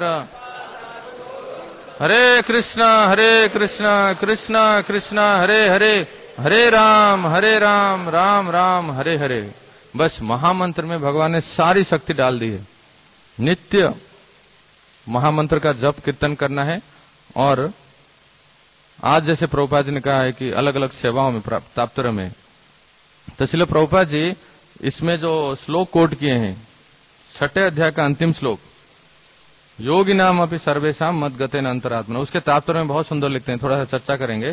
हरे कृष्णा कृष्ण कृष्ण हरे हरे, हरे राम राम राम हरे हरे। बस महामंत्र में भगवान ने सारी शक्ति डाल दी है। नित्य महामंत्र का जप कीर्तन करना है। और आज जैसे प्रभुपाद जी ने कहा है कि अलग अलग सेवाओं में, ताप्तर्य में, तो इसलिए प्रभुपाद जी इसमें जो श्लोक कोट किए हैं, 6 अध्याय का अंतिम श्लोक, योगी नाम अपनी सर्वेशम मत गते न अंतरात्मा, उसके तात्पर्य में बहुत सुंदर लिखते हैं। थोड़ा सा चर्चा करेंगे।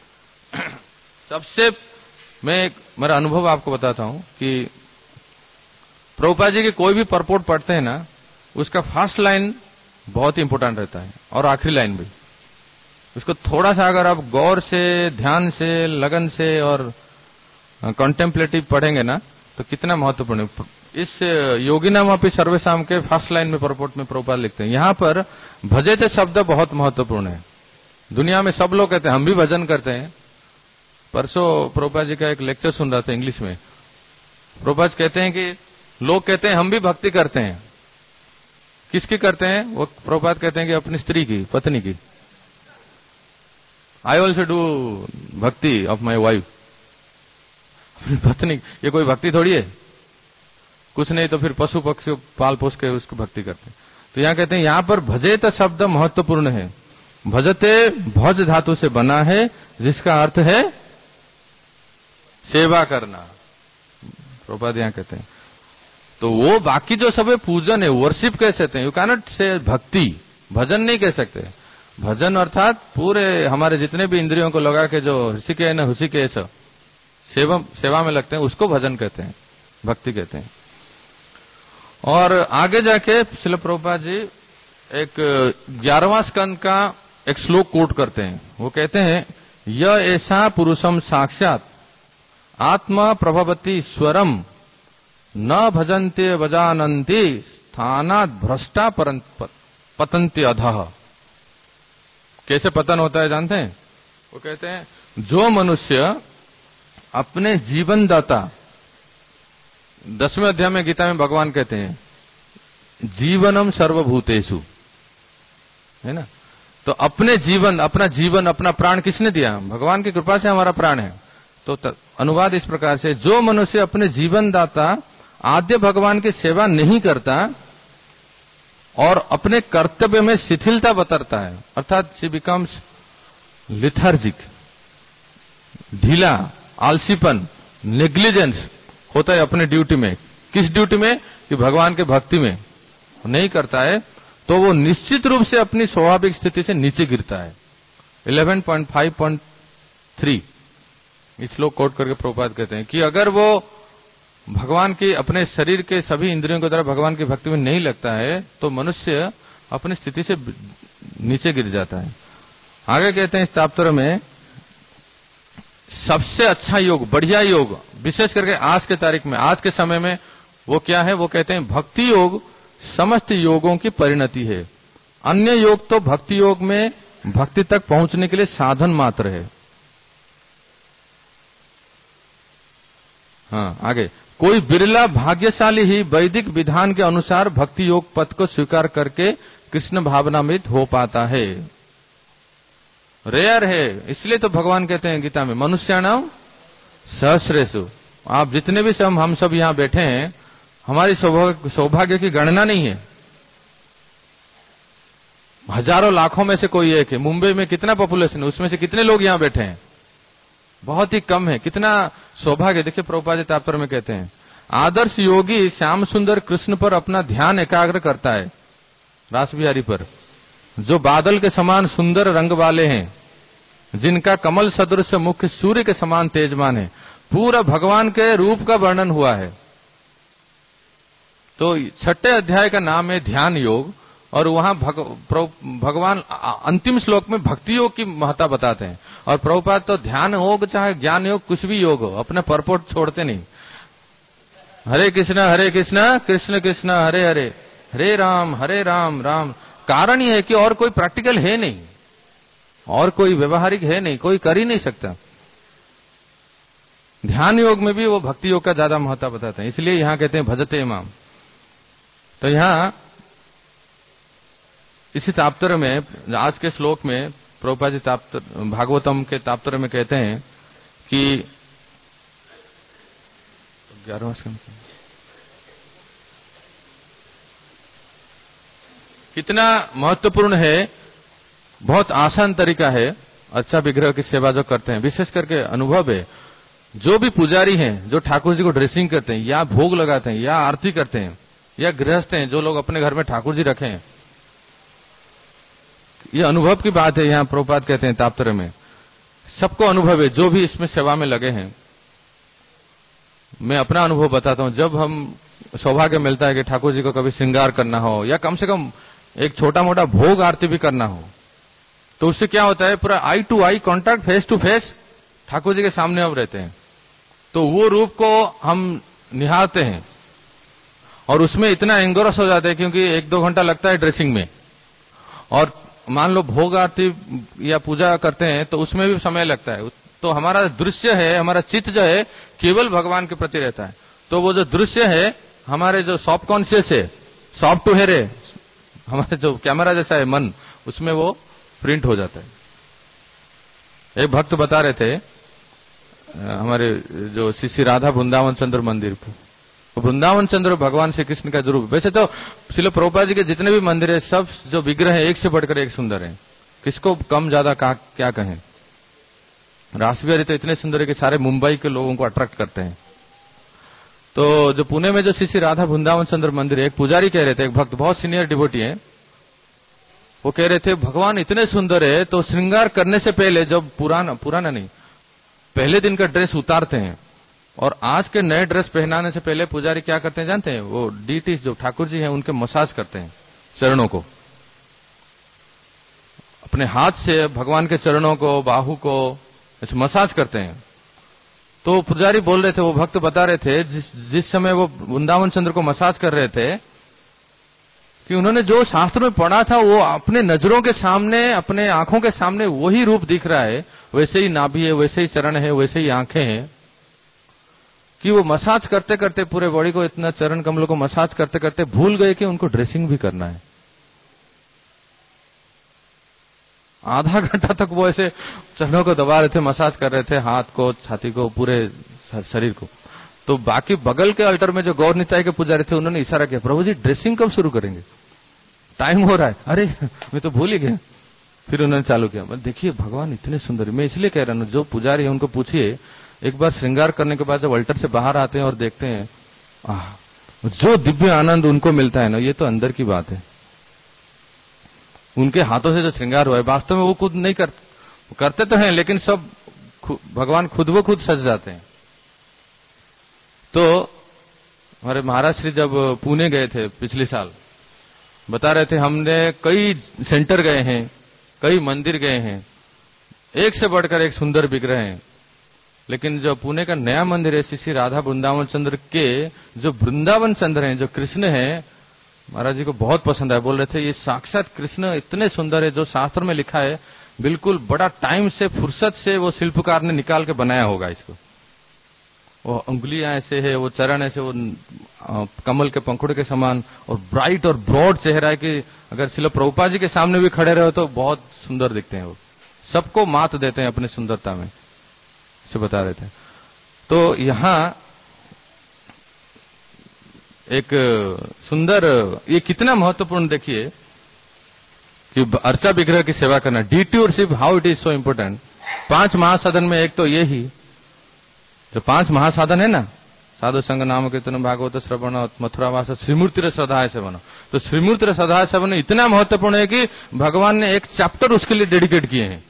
सबसे मैं मेरा अनुभव आपको बताता हूं कि प्रभुपाद जी के कोई भी परपोर्ट पढ़ते हैं ना, उसका फर्स्ट लाइन बहुत ही इंपॉर्टेंट रहता है और आखिरी लाइन भी। उसको थोड़ा सा अगर आप गौर से, ध्यान से, लगन से और कॉन्टेम्पलेटिव पढ़ेंगे ना, तो कितना महत्वपूर्ण है। इस योगी नाम अपनी सर्वेशाम के फर्स्ट लाइन में परपोर्ट में प्रभुपाद लिखते हैं, यहां पर भजेते शब्द बहुत महत्वपूर्ण है। दुनिया में सब लोग कहते हैं हम भी भजन करते हैं। परसों प्रभुपाद जी का एक लेक्चर सुन रहा था इंग्लिश में। प्रभुपाद कहते हैं कि लोग कहते हैं हम भी भक्ति करते हैं। किसकी करते हैं? वो प्रभुपाद कहते हैं कि अपनी स्त्री की, पत्नी की। I also do bhakti of my wife. अपनी पत्नी, ये कोई भक्ति थोड़ी है? कुछ नहीं तो फिर पशु पक्षी पाल पोस के उसको भक्ति करते हैं। तो यहां कहते हैं, यहां पर भजेत शब्द महत्वपूर्ण है। भजते भज धातु से बना है, जिसका अर्थ है सेवा करना। प्रभुपाद यहां कहते हैं। तो वो बाकी जो सब है पूजन है, वर्शिप कह सकते हैं। यू कैनॉट से भक्ति, भजन नहीं कह सकते। भजन अर्थात पूरे हमारे जितने भी इंद्रियों को लगा के जो ऋषिकेश न ऋषिकेश सेवा में लगते हैं, उसको भजन कहते हैं, भक्ति कहते हैं। और आगे जाके श्रील प्रभुपाद जी एक 11वां स्कंद का एक श्लोक कोट करते हैं। वो कहते हैं, यह ऐसा पुरुषम साक्षात आत्मा प्रभवती स्वरम न भजन्ते वजानन्ति स्थानात् भ्रष्टा पतन्ति अधः। कैसे पतन होता है जानते हैं? वो कहते हैं, जो मनुष्य अपने जीवनदाता, 10वें अध्याय में गीता में भगवान कहते हैं जीवनम सर्वभूतेषु, है ना। तो अपने जीवन, अपना प्राण किसने दिया? भगवान की कृपा से हमारा प्राण है। तो अनुवाद इस प्रकार से, जो मनुष्य अपने जीवनदाता आद्य भगवान की सेवा नहीं करता और अपने कर्तव्य में शिथिलता बतरता है, अर्थात शी बिकम्स लिथर्जिक, ढीला, आलसीपन, नेग्लिजेंस होता है अपने ड्यूटी में। किस ड्यूटी में? कि भगवान के भक्ति में नहीं करता है, तो वो निश्चित रूप से अपनी स्वाभाविक स्थिति से नीचे गिरता है। 11.5.3 इस श्लोक कोट करके प्रभुपाद कहते हैं कि अगर वो भगवान की, अपने शरीर के सभी इंद्रियों के द्वारा भगवान की भक्ति में नहीं लगता है, तो मनुष्य अपनी स्थिति से नीचे गिर जाता है। आगे कहते हैं इस तात्पर्य में, सबसे अच्छा योग, बढ़िया योग, विशेष करके आज के तारीख में, आज के समय में, वो क्या है? वो कहते हैं भक्ति योग समस्त योगों की परिणति है। अन्य योग तो भक्ति योग में भक्ति तक पहुंचने के लिए साधन मात्र है। हाँ, आगे, कोई बिरला भाग्यशाली ही वैदिक विधान के अनुसार भक्ति योग पथ को स्वीकार करके कृष्ण भावनामृत हो पाता है। रेयर है। इसलिए तो भगवान कहते हैं गीता में, मनुष्याणाम सहस्रेषु। आप जितने भी हम सब यहां बैठे हैं, हमारी सौभाग्य की गणना नहीं है। हजारों लाखों में से कोई एक है। मुंबई में कितना पॉपुलेशन है, उसमें से कितने लोग यहां बैठे हैं? बहुत ही कम है। कितना सौभाग्य। देखिए प्रभुपाद जी तात्पर्य में कहते हैं, आदर्श योगी श्याम सुंदर कृष्ण पर अपना ध्यान एकाग्र करता है, रास बिहारी पर, जो बादल के समान सुंदर रंग वाले हैं, जिनका कमल सदृश मुख सूर्य के समान तेजमान है। पूरा भगवान के रूप का वर्णन हुआ है। तो 6 अध्याय का नाम है ध्यान योग, और वहां भगवान अंतिम श्लोक में भक्ति योग की महत्ता बताते हैं। और प्रभुपाद तो ध्यान योग चाहे ज्ञान योग कुछ भी योग हो, अपने परपोट छोड़ते नहीं। हरे कृष्णा कृष्ण कृष्ण हरे हरे, हरे राम राम। कारण यह है कि और कोई प्रैक्टिकल है नहीं, और कोई व्यवहारिक है नहीं, कोई कर ही नहीं सकता। ध्यान योग में भी वो भक्ति योग का ज्यादा महत्व बताते हैं, इसलिए यहां कहते हैं भजते माम। तो यहां इसी ताप्तर्य में आज के श्लोक में प्रभुपाद जी भागवतम के ताप्तर्य में कहते हैं कि 11वां स्कंद कितना महत्वपूर्ण है। बहुत आसान तरीका है अच्छा विग्रह की सेवा जो करते हैं, विशेष करके अनुभव है। जो भी पुजारी हैं जो ठाकुर जी को ड्रेसिंग करते हैं या भोग लगाते हैं या आरती करते हैं या गृहस्थ हैं जो लोग अपने घर में ठाकुर जी रखे हैं, ये अनुभव की बात है। यहां प्रभुपाद कहते हैं ताप्तर्य में सबको अनुभव है, जो भी इसमें सेवा में लगे हैं। मैं अपना अनुभव बताता हूं, जब हम सौभाग्य मिलता है कि ठाकुर जी को कभी श्रृंगार करना हो या कम से कम एक छोटा मोटा भोग आरती भी करना हो, तो उससे क्या होता है, पूरा eye to eye contact, face to face Thakur ji के सामने अब रहते हैं। तो वो रूप को हम निहारते हैं और उसमें इतना एंगोरस हो जाते हैं, क्योंकि 1-2 घंटा लगता है ड्रेसिंग में। और मान लो भोग आरती या पूजा करते हैं तो उसमें भी समय लगता है। तो हमारा दृश्य है, हमारा चित्त जो है केवल भगवान के प्रति रहता है। तो वो जो दृश्य है हमारे जो सॉफ्ट कॉन्शियस है, सॉफ्ट टू हेयर है, हमारे जो कैमरा जैसा है मन, उसमें वो प्रिंट हो जाता है। एक भक्त बता रहे थे हमारे जो श्री राधा वृंदावन चंद्र मंदिर को, वृंदावन चंद्र भगवान श्री कृष्ण का रूप। वैसे तो श्रील प्रभुपाद जी के जितने भी मंदिर है सब जो विग्रह है एक से बढ़कर एक सुंदर है, किसको कम ज्यादा क्या कहें। रासबिहारी तो इतने सुंदर है कि सारे मुंबई के लोगों को अट्रैक्ट करते हैं। तो जो पुणे में जो श्री राधा वृंदावन चंद्र मंदिर है, एक पुजारी कह रहे थे, एक भक्त बहुत सीनियर डिवोटी है, वो कह रहे थे भगवान इतने सुंदर है तो श्रृंगार करने से पहले, जब पुराना नहीं, पहले दिन का ड्रेस उतारते हैं और आज के नए ड्रेस पहनाने से पहले पुजारी क्या करते हैं जानते हैं, वो डीटी जो ठाकुर जी हैं उनके मसाज करते हैं चरणों को, अपने हाथ से भगवान के चरणों को, बाहु को ऐसे मसाज करते हैं। तो पुजारी बोल रहे थे, वो भक्त बता रहे थे जिस समय वो वृंदावन चंद्र को मसाज कर रहे थे कि उन्होंने जो शास्त्र में पढ़ा था वो अपने नजरों के सामने, अपने आंखों के सामने वही रूप दिख रहा है, वैसे ही नाभि है, वैसे ही चरण है, वैसे ही आंखें हैं, कि वो मसाज करते करते पूरे बॉडी को, इतना चरण कमलों को मसाज करते करते भूल गए कि उनको ड्रेसिंग भी करना है। आधा घंटा तक वो ऐसे चरणों को दबा रहे थे, मसाज कर रहे थे, हाथ को, छाती को, पूरे शरीर को। तो बाकी बगल के अल्टर में जो गौर निताई के पुजारी थे उन्होंने इशारा किया, प्रभु जी ड्रेसिंग कब शुरू करेंगे, टाइम हो रहा है। अरे मैं तो भूल ही गया। फिर उन्होंने चालू किया। देखिए भगवान इतने सुंदर, मैं इसलिए कह रहा हूं जो पुजारी है उनको पूछिए, एक बार श्रृंगार करने के बाद जब अल्टर से बाहर आते हैं और देखते हैं, जो दिव्य आनंद उनको मिलता है ना, ये तो अंदर की बात है। उनके हाथों से जो श्रृंगार हुआ है, वास्तव में वो खुद नहीं करते तो हैं, लेकिन सब भगवान खुद ब खुद सज जाते हैं। तो हमारे महाराज श्री जब पुणे गए थे पिछले साल, बता रहे थे हमने कई सेंटर गए हैं, कई मंदिर गए हैं, एक से बढ़कर एक सुंदर विग्रह हैं, लेकिन जो पुणे का नया मंदिर है श्री राधा वृंदावन चंद्र के, जो वृंदावन चंद्र हैं, जो कृष्ण हैं, महाराज जी को बहुत पसंद आया। बोल रहे थे ये साक्षात कृष्ण इतने सुंदर है, जो शास्त्र में लिखा है बिल्कुल बड़ा टाइम से, फुर्सत से वो शिल्पकार ने निकाल के बनाया होगा इसको। वो उंगलियां ऐसे है, वो चरण ऐसे, वो कमल के पंखुड़ के समान, और ब्राइट और ब्रॉड चेहरा है कि अगर श्रील प्रभुपाद जी के सामने भी खड़े रहो तो बहुत सुंदर दिखते हैं। वो सबको मात देते हैं अपनी सुंदरता में, इसे बता रहे थे। तो यहां एक सुंदर, ये कितना महत्वपूर्ण देखिए कि अर्चा विग्रह की सेवा करना, डिट्यूरशिप, how it is so important. 5 महासाधन में एक तो ये ही, जो 5 महासाधन है ना, साधु संग, नाम कीर्तन, भागवत श्रवण, मथुरावास, श्रीमूर्ति श्रद्धा सेवन। तो श्रीमूर्ति श्रद्धा सेवन इतना महत्वपूर्ण है कि भगवान ने एक चैप्टर उसके लिए डेडिकेट किए हैं।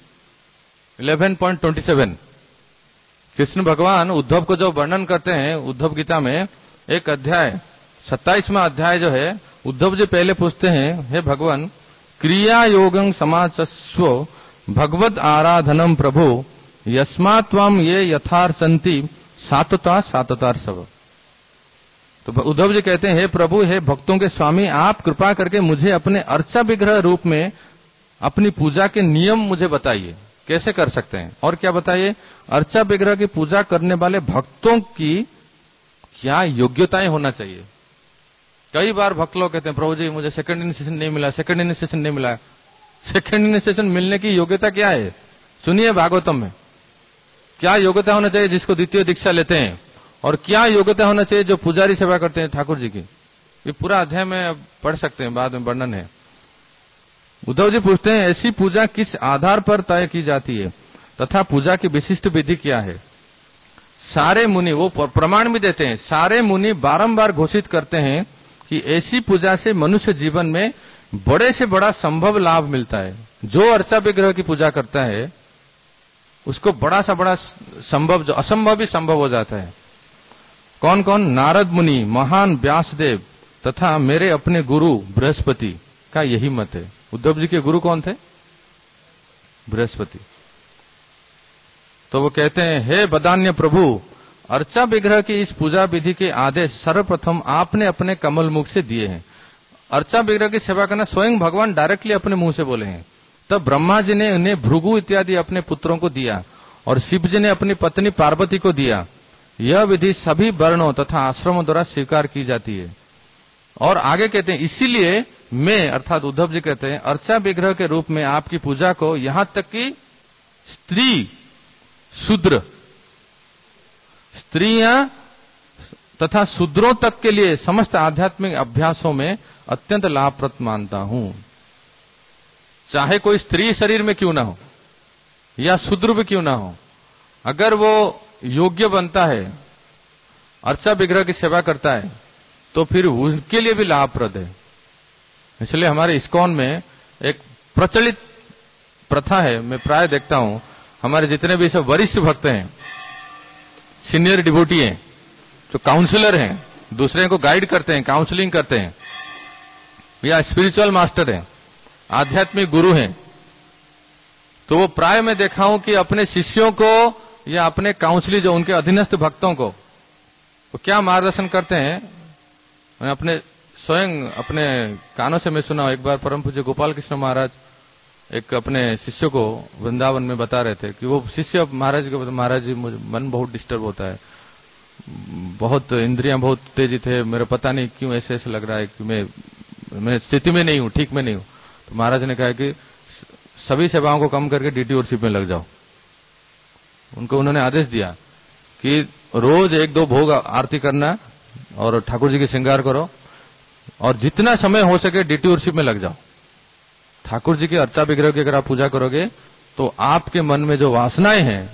11.27 कृष्ण भगवान उद्धव को जो वर्णन करते हैं, उद्धव गीता में एक अध्याय 27वां अध्याय जो है, उद्धव जी पहले पूछते हैं, हे भगवान, क्रिया योगं समाचस्व भगवद आराधनम प्रभु यस्मात् त्वं ये यथार्चन्ति सातता साततार सब। तो उद्धव जी कहते हैं, हे प्रभु, हे भक्तों के स्वामी, आप कृपा करके मुझे अपने अर्चा विग्रह रूप में अपनी पूजा के नियम मुझे बताइए, कैसे कर सकते हैं। और क्या बताइए, अर्चा विग्रह की पूजा करने वाले भक्तों की क्या योग्यताएं होना चाहिए। कई बार भक्त लोग कहते हैं, प्रभु जी मुझे सेकंड इनिशिएशन नहीं मिला, सेकंड इनिशिएशन नहीं मिला। सेकंड इनिशिएशन मिलने की योग्यता क्या है, सुनिए भागवतम में। क्या योग्यता होना चाहिए जिसको द्वितीय दीक्षा लेते हैं, और क्या योग्यता होना चाहिए जो पुजारी सेवा करते हैं ठाकुर जी की। ये पूरा अध्याय में पढ़ सकते हैं, बाद में वर्णन है। उद्धव जी पूछते हैं, ऐसी पूजा किस आधार पर तय की जाती है तथा पूजा की विशिष्ट विधि क्या है। सारे मुनि, वो प्रमाण भी देते हैं, सारे मुनि बारंबार घोषित करते हैं कि ऐसी पूजा से मनुष्य जीवन में बड़े से बड़ा संभव लाभ मिलता है। जो अर्चा विग्रह की पूजा करता है उसको बड़ा सा बड़ा संभव, जो असंभव भी संभव हो जाता है। कौन कौन, नारद मुनि, महान व्यासदेव तथा मेरे अपने गुरु बृहस्पति का यही मत है। उद्धव जी के गुरु कौन थे, बृहस्पति। तो वो कहते हैं, हे बदान्य प्रभु, अर्चा विग्रह की इस पूजा विधि के आदेश सर्वप्रथम आपने अपने कमल मुख से दिए हैं। अर्चा विग्रह की सेवा करना स्वयं भगवान डायरेक्टली अपने मुंह से बोले हैं। तब ब्रह्मा जी ने उन्हें भृगु इत्यादि अपने पुत्रों को दिया और शिव जी ने अपनी पत्नी पार्वती को दिया। यह विधि सभी वर्णों तथा आश्रमों द्वारा स्वीकार की जाती है। और आगे कहते हैं, इसीलिए मैं, अर्थात उद्धव जी कहते हैं, अर्चा विग्रह के रूप में आपकी पूजा को यहां तक कि स्त्री, शूद्र, स्त्रियां तथा शूद्रों तक के लिए समस्त आध्यात्मिक अभ्यासों में अत्यंत लाभप्रद मानता हूं। चाहे कोई स्त्री शरीर में क्यों ना हो या शूद्र भी क्यों ना हो, अगर वो योग्य बनता है, अर्चा विग्रह की सेवा करता है, तो फिर उनके लिए भी लाभप्रद है। इसलिए हमारे इस्कॉन में एक प्रचलित प्रथा है, मैं प्राय देखता हूं, हमारे जितने भी सब वरिष्ठ भक्त हैं, सीनियर डिवोटी हैं, जो काउंसलर हैं, दूसरे को गाइड करते हैं, काउंसलिंग करते हैं, या स्पिरिचुअल मास्टर हैं, आध्यात्मिक गुरु हैं, तो वो प्राय मैं देखा हूं कि अपने शिष्यों को या अपने काउंसली, जो उनके अधीनस्थ भक्तों को, वो क्या मार्गदर्शन करते हैं। मैं अपने स्वयं अपने कानों से मैं सुना, एक बार परम पूज्य गोपाल कृष्ण महाराज एक अपने शिष्य को वृंदावन में बता रहे थे कि वो शिष्य महाराज को, महाराज जी मुझे मन बहुत डिस्टर्ब होता है, बहुत इंद्रियां बहुत उत्तेजित है, मेरा पता नहीं क्यों ऐसे ऐसे लग रहा है कि मैं स्थिति में नहीं हूं, ठीक में नहीं हूं। तो महाराज ने कहा कि सभी सेवाओं को कम करके ड्यूटी वर्शिप में लग जाओ। उनको उन्होंने आदेश दिया कि रोज 1-2 भोग आरती करना और ठाकुर जी की श्रृंगार करो, और जितना समय हो सके ड्यूटी वर्शिप में लग जाओ। ठाकुर जी के अर्चा विग्रह की अगर आप पूजा करोगे तो आपके मन में जो वासनाएं हैं,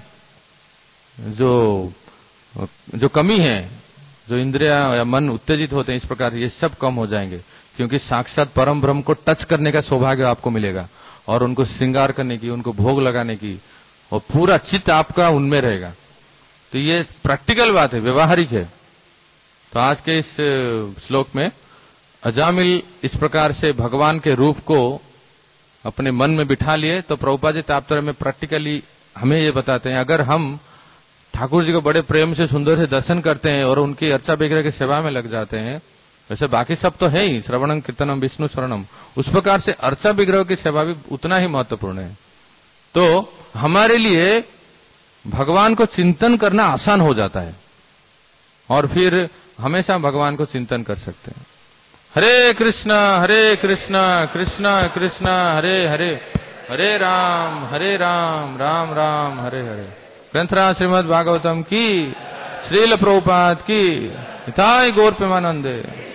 जो कमी है, जो इंद्रिया या मन उत्तेजित होते हैं इस प्रकार, ये सब कम हो जाएंगे, क्योंकि साक्षात परम ब्रह्म को टच करने का सौभाग्य आपको मिलेगा और उनको श्रृंगार करने की, उनको भोग लगाने की, और पूरा चित्त आपका उनमें रहेगा। तो ये प्रैक्टिकल बात है, व्यवहारिक है। तो आज के इस श्लोक में अजामिल इस प्रकार से भगवान के रूप को अपने मन में बिठा लिए। तो प्रभुपाद जी तात्पर्य में प्रैक्टिकली हमें ये बताते हैं, अगर हम ठाकुर जी को बड़े प्रेम से सुंदर से दर्शन करते हैं और उनकी अर्चा विग्रह की सेवा में लग जाते हैं, वैसे बाकी सब तो है ही, श्रवणम कीर्तनम विष्णु स्मरणम, उस प्रकार से अर्चा विग्रह की सेवा भी उतना ही महत्वपूर्ण है। तो हमारे लिए भगवान को चिंतन करना आसान हो जाता है और फिर हमेशा भगवान को चिंतन कर सकते हैं। हरे कृष्णा कृष्णा कृष्णा हरे हरे, हरे राम राम राम हरे हरे। ग्रंथराज श्रीमद् भागवतम की, श्रील प्रभुपाद की, निताई गौर प्रेमानंदे।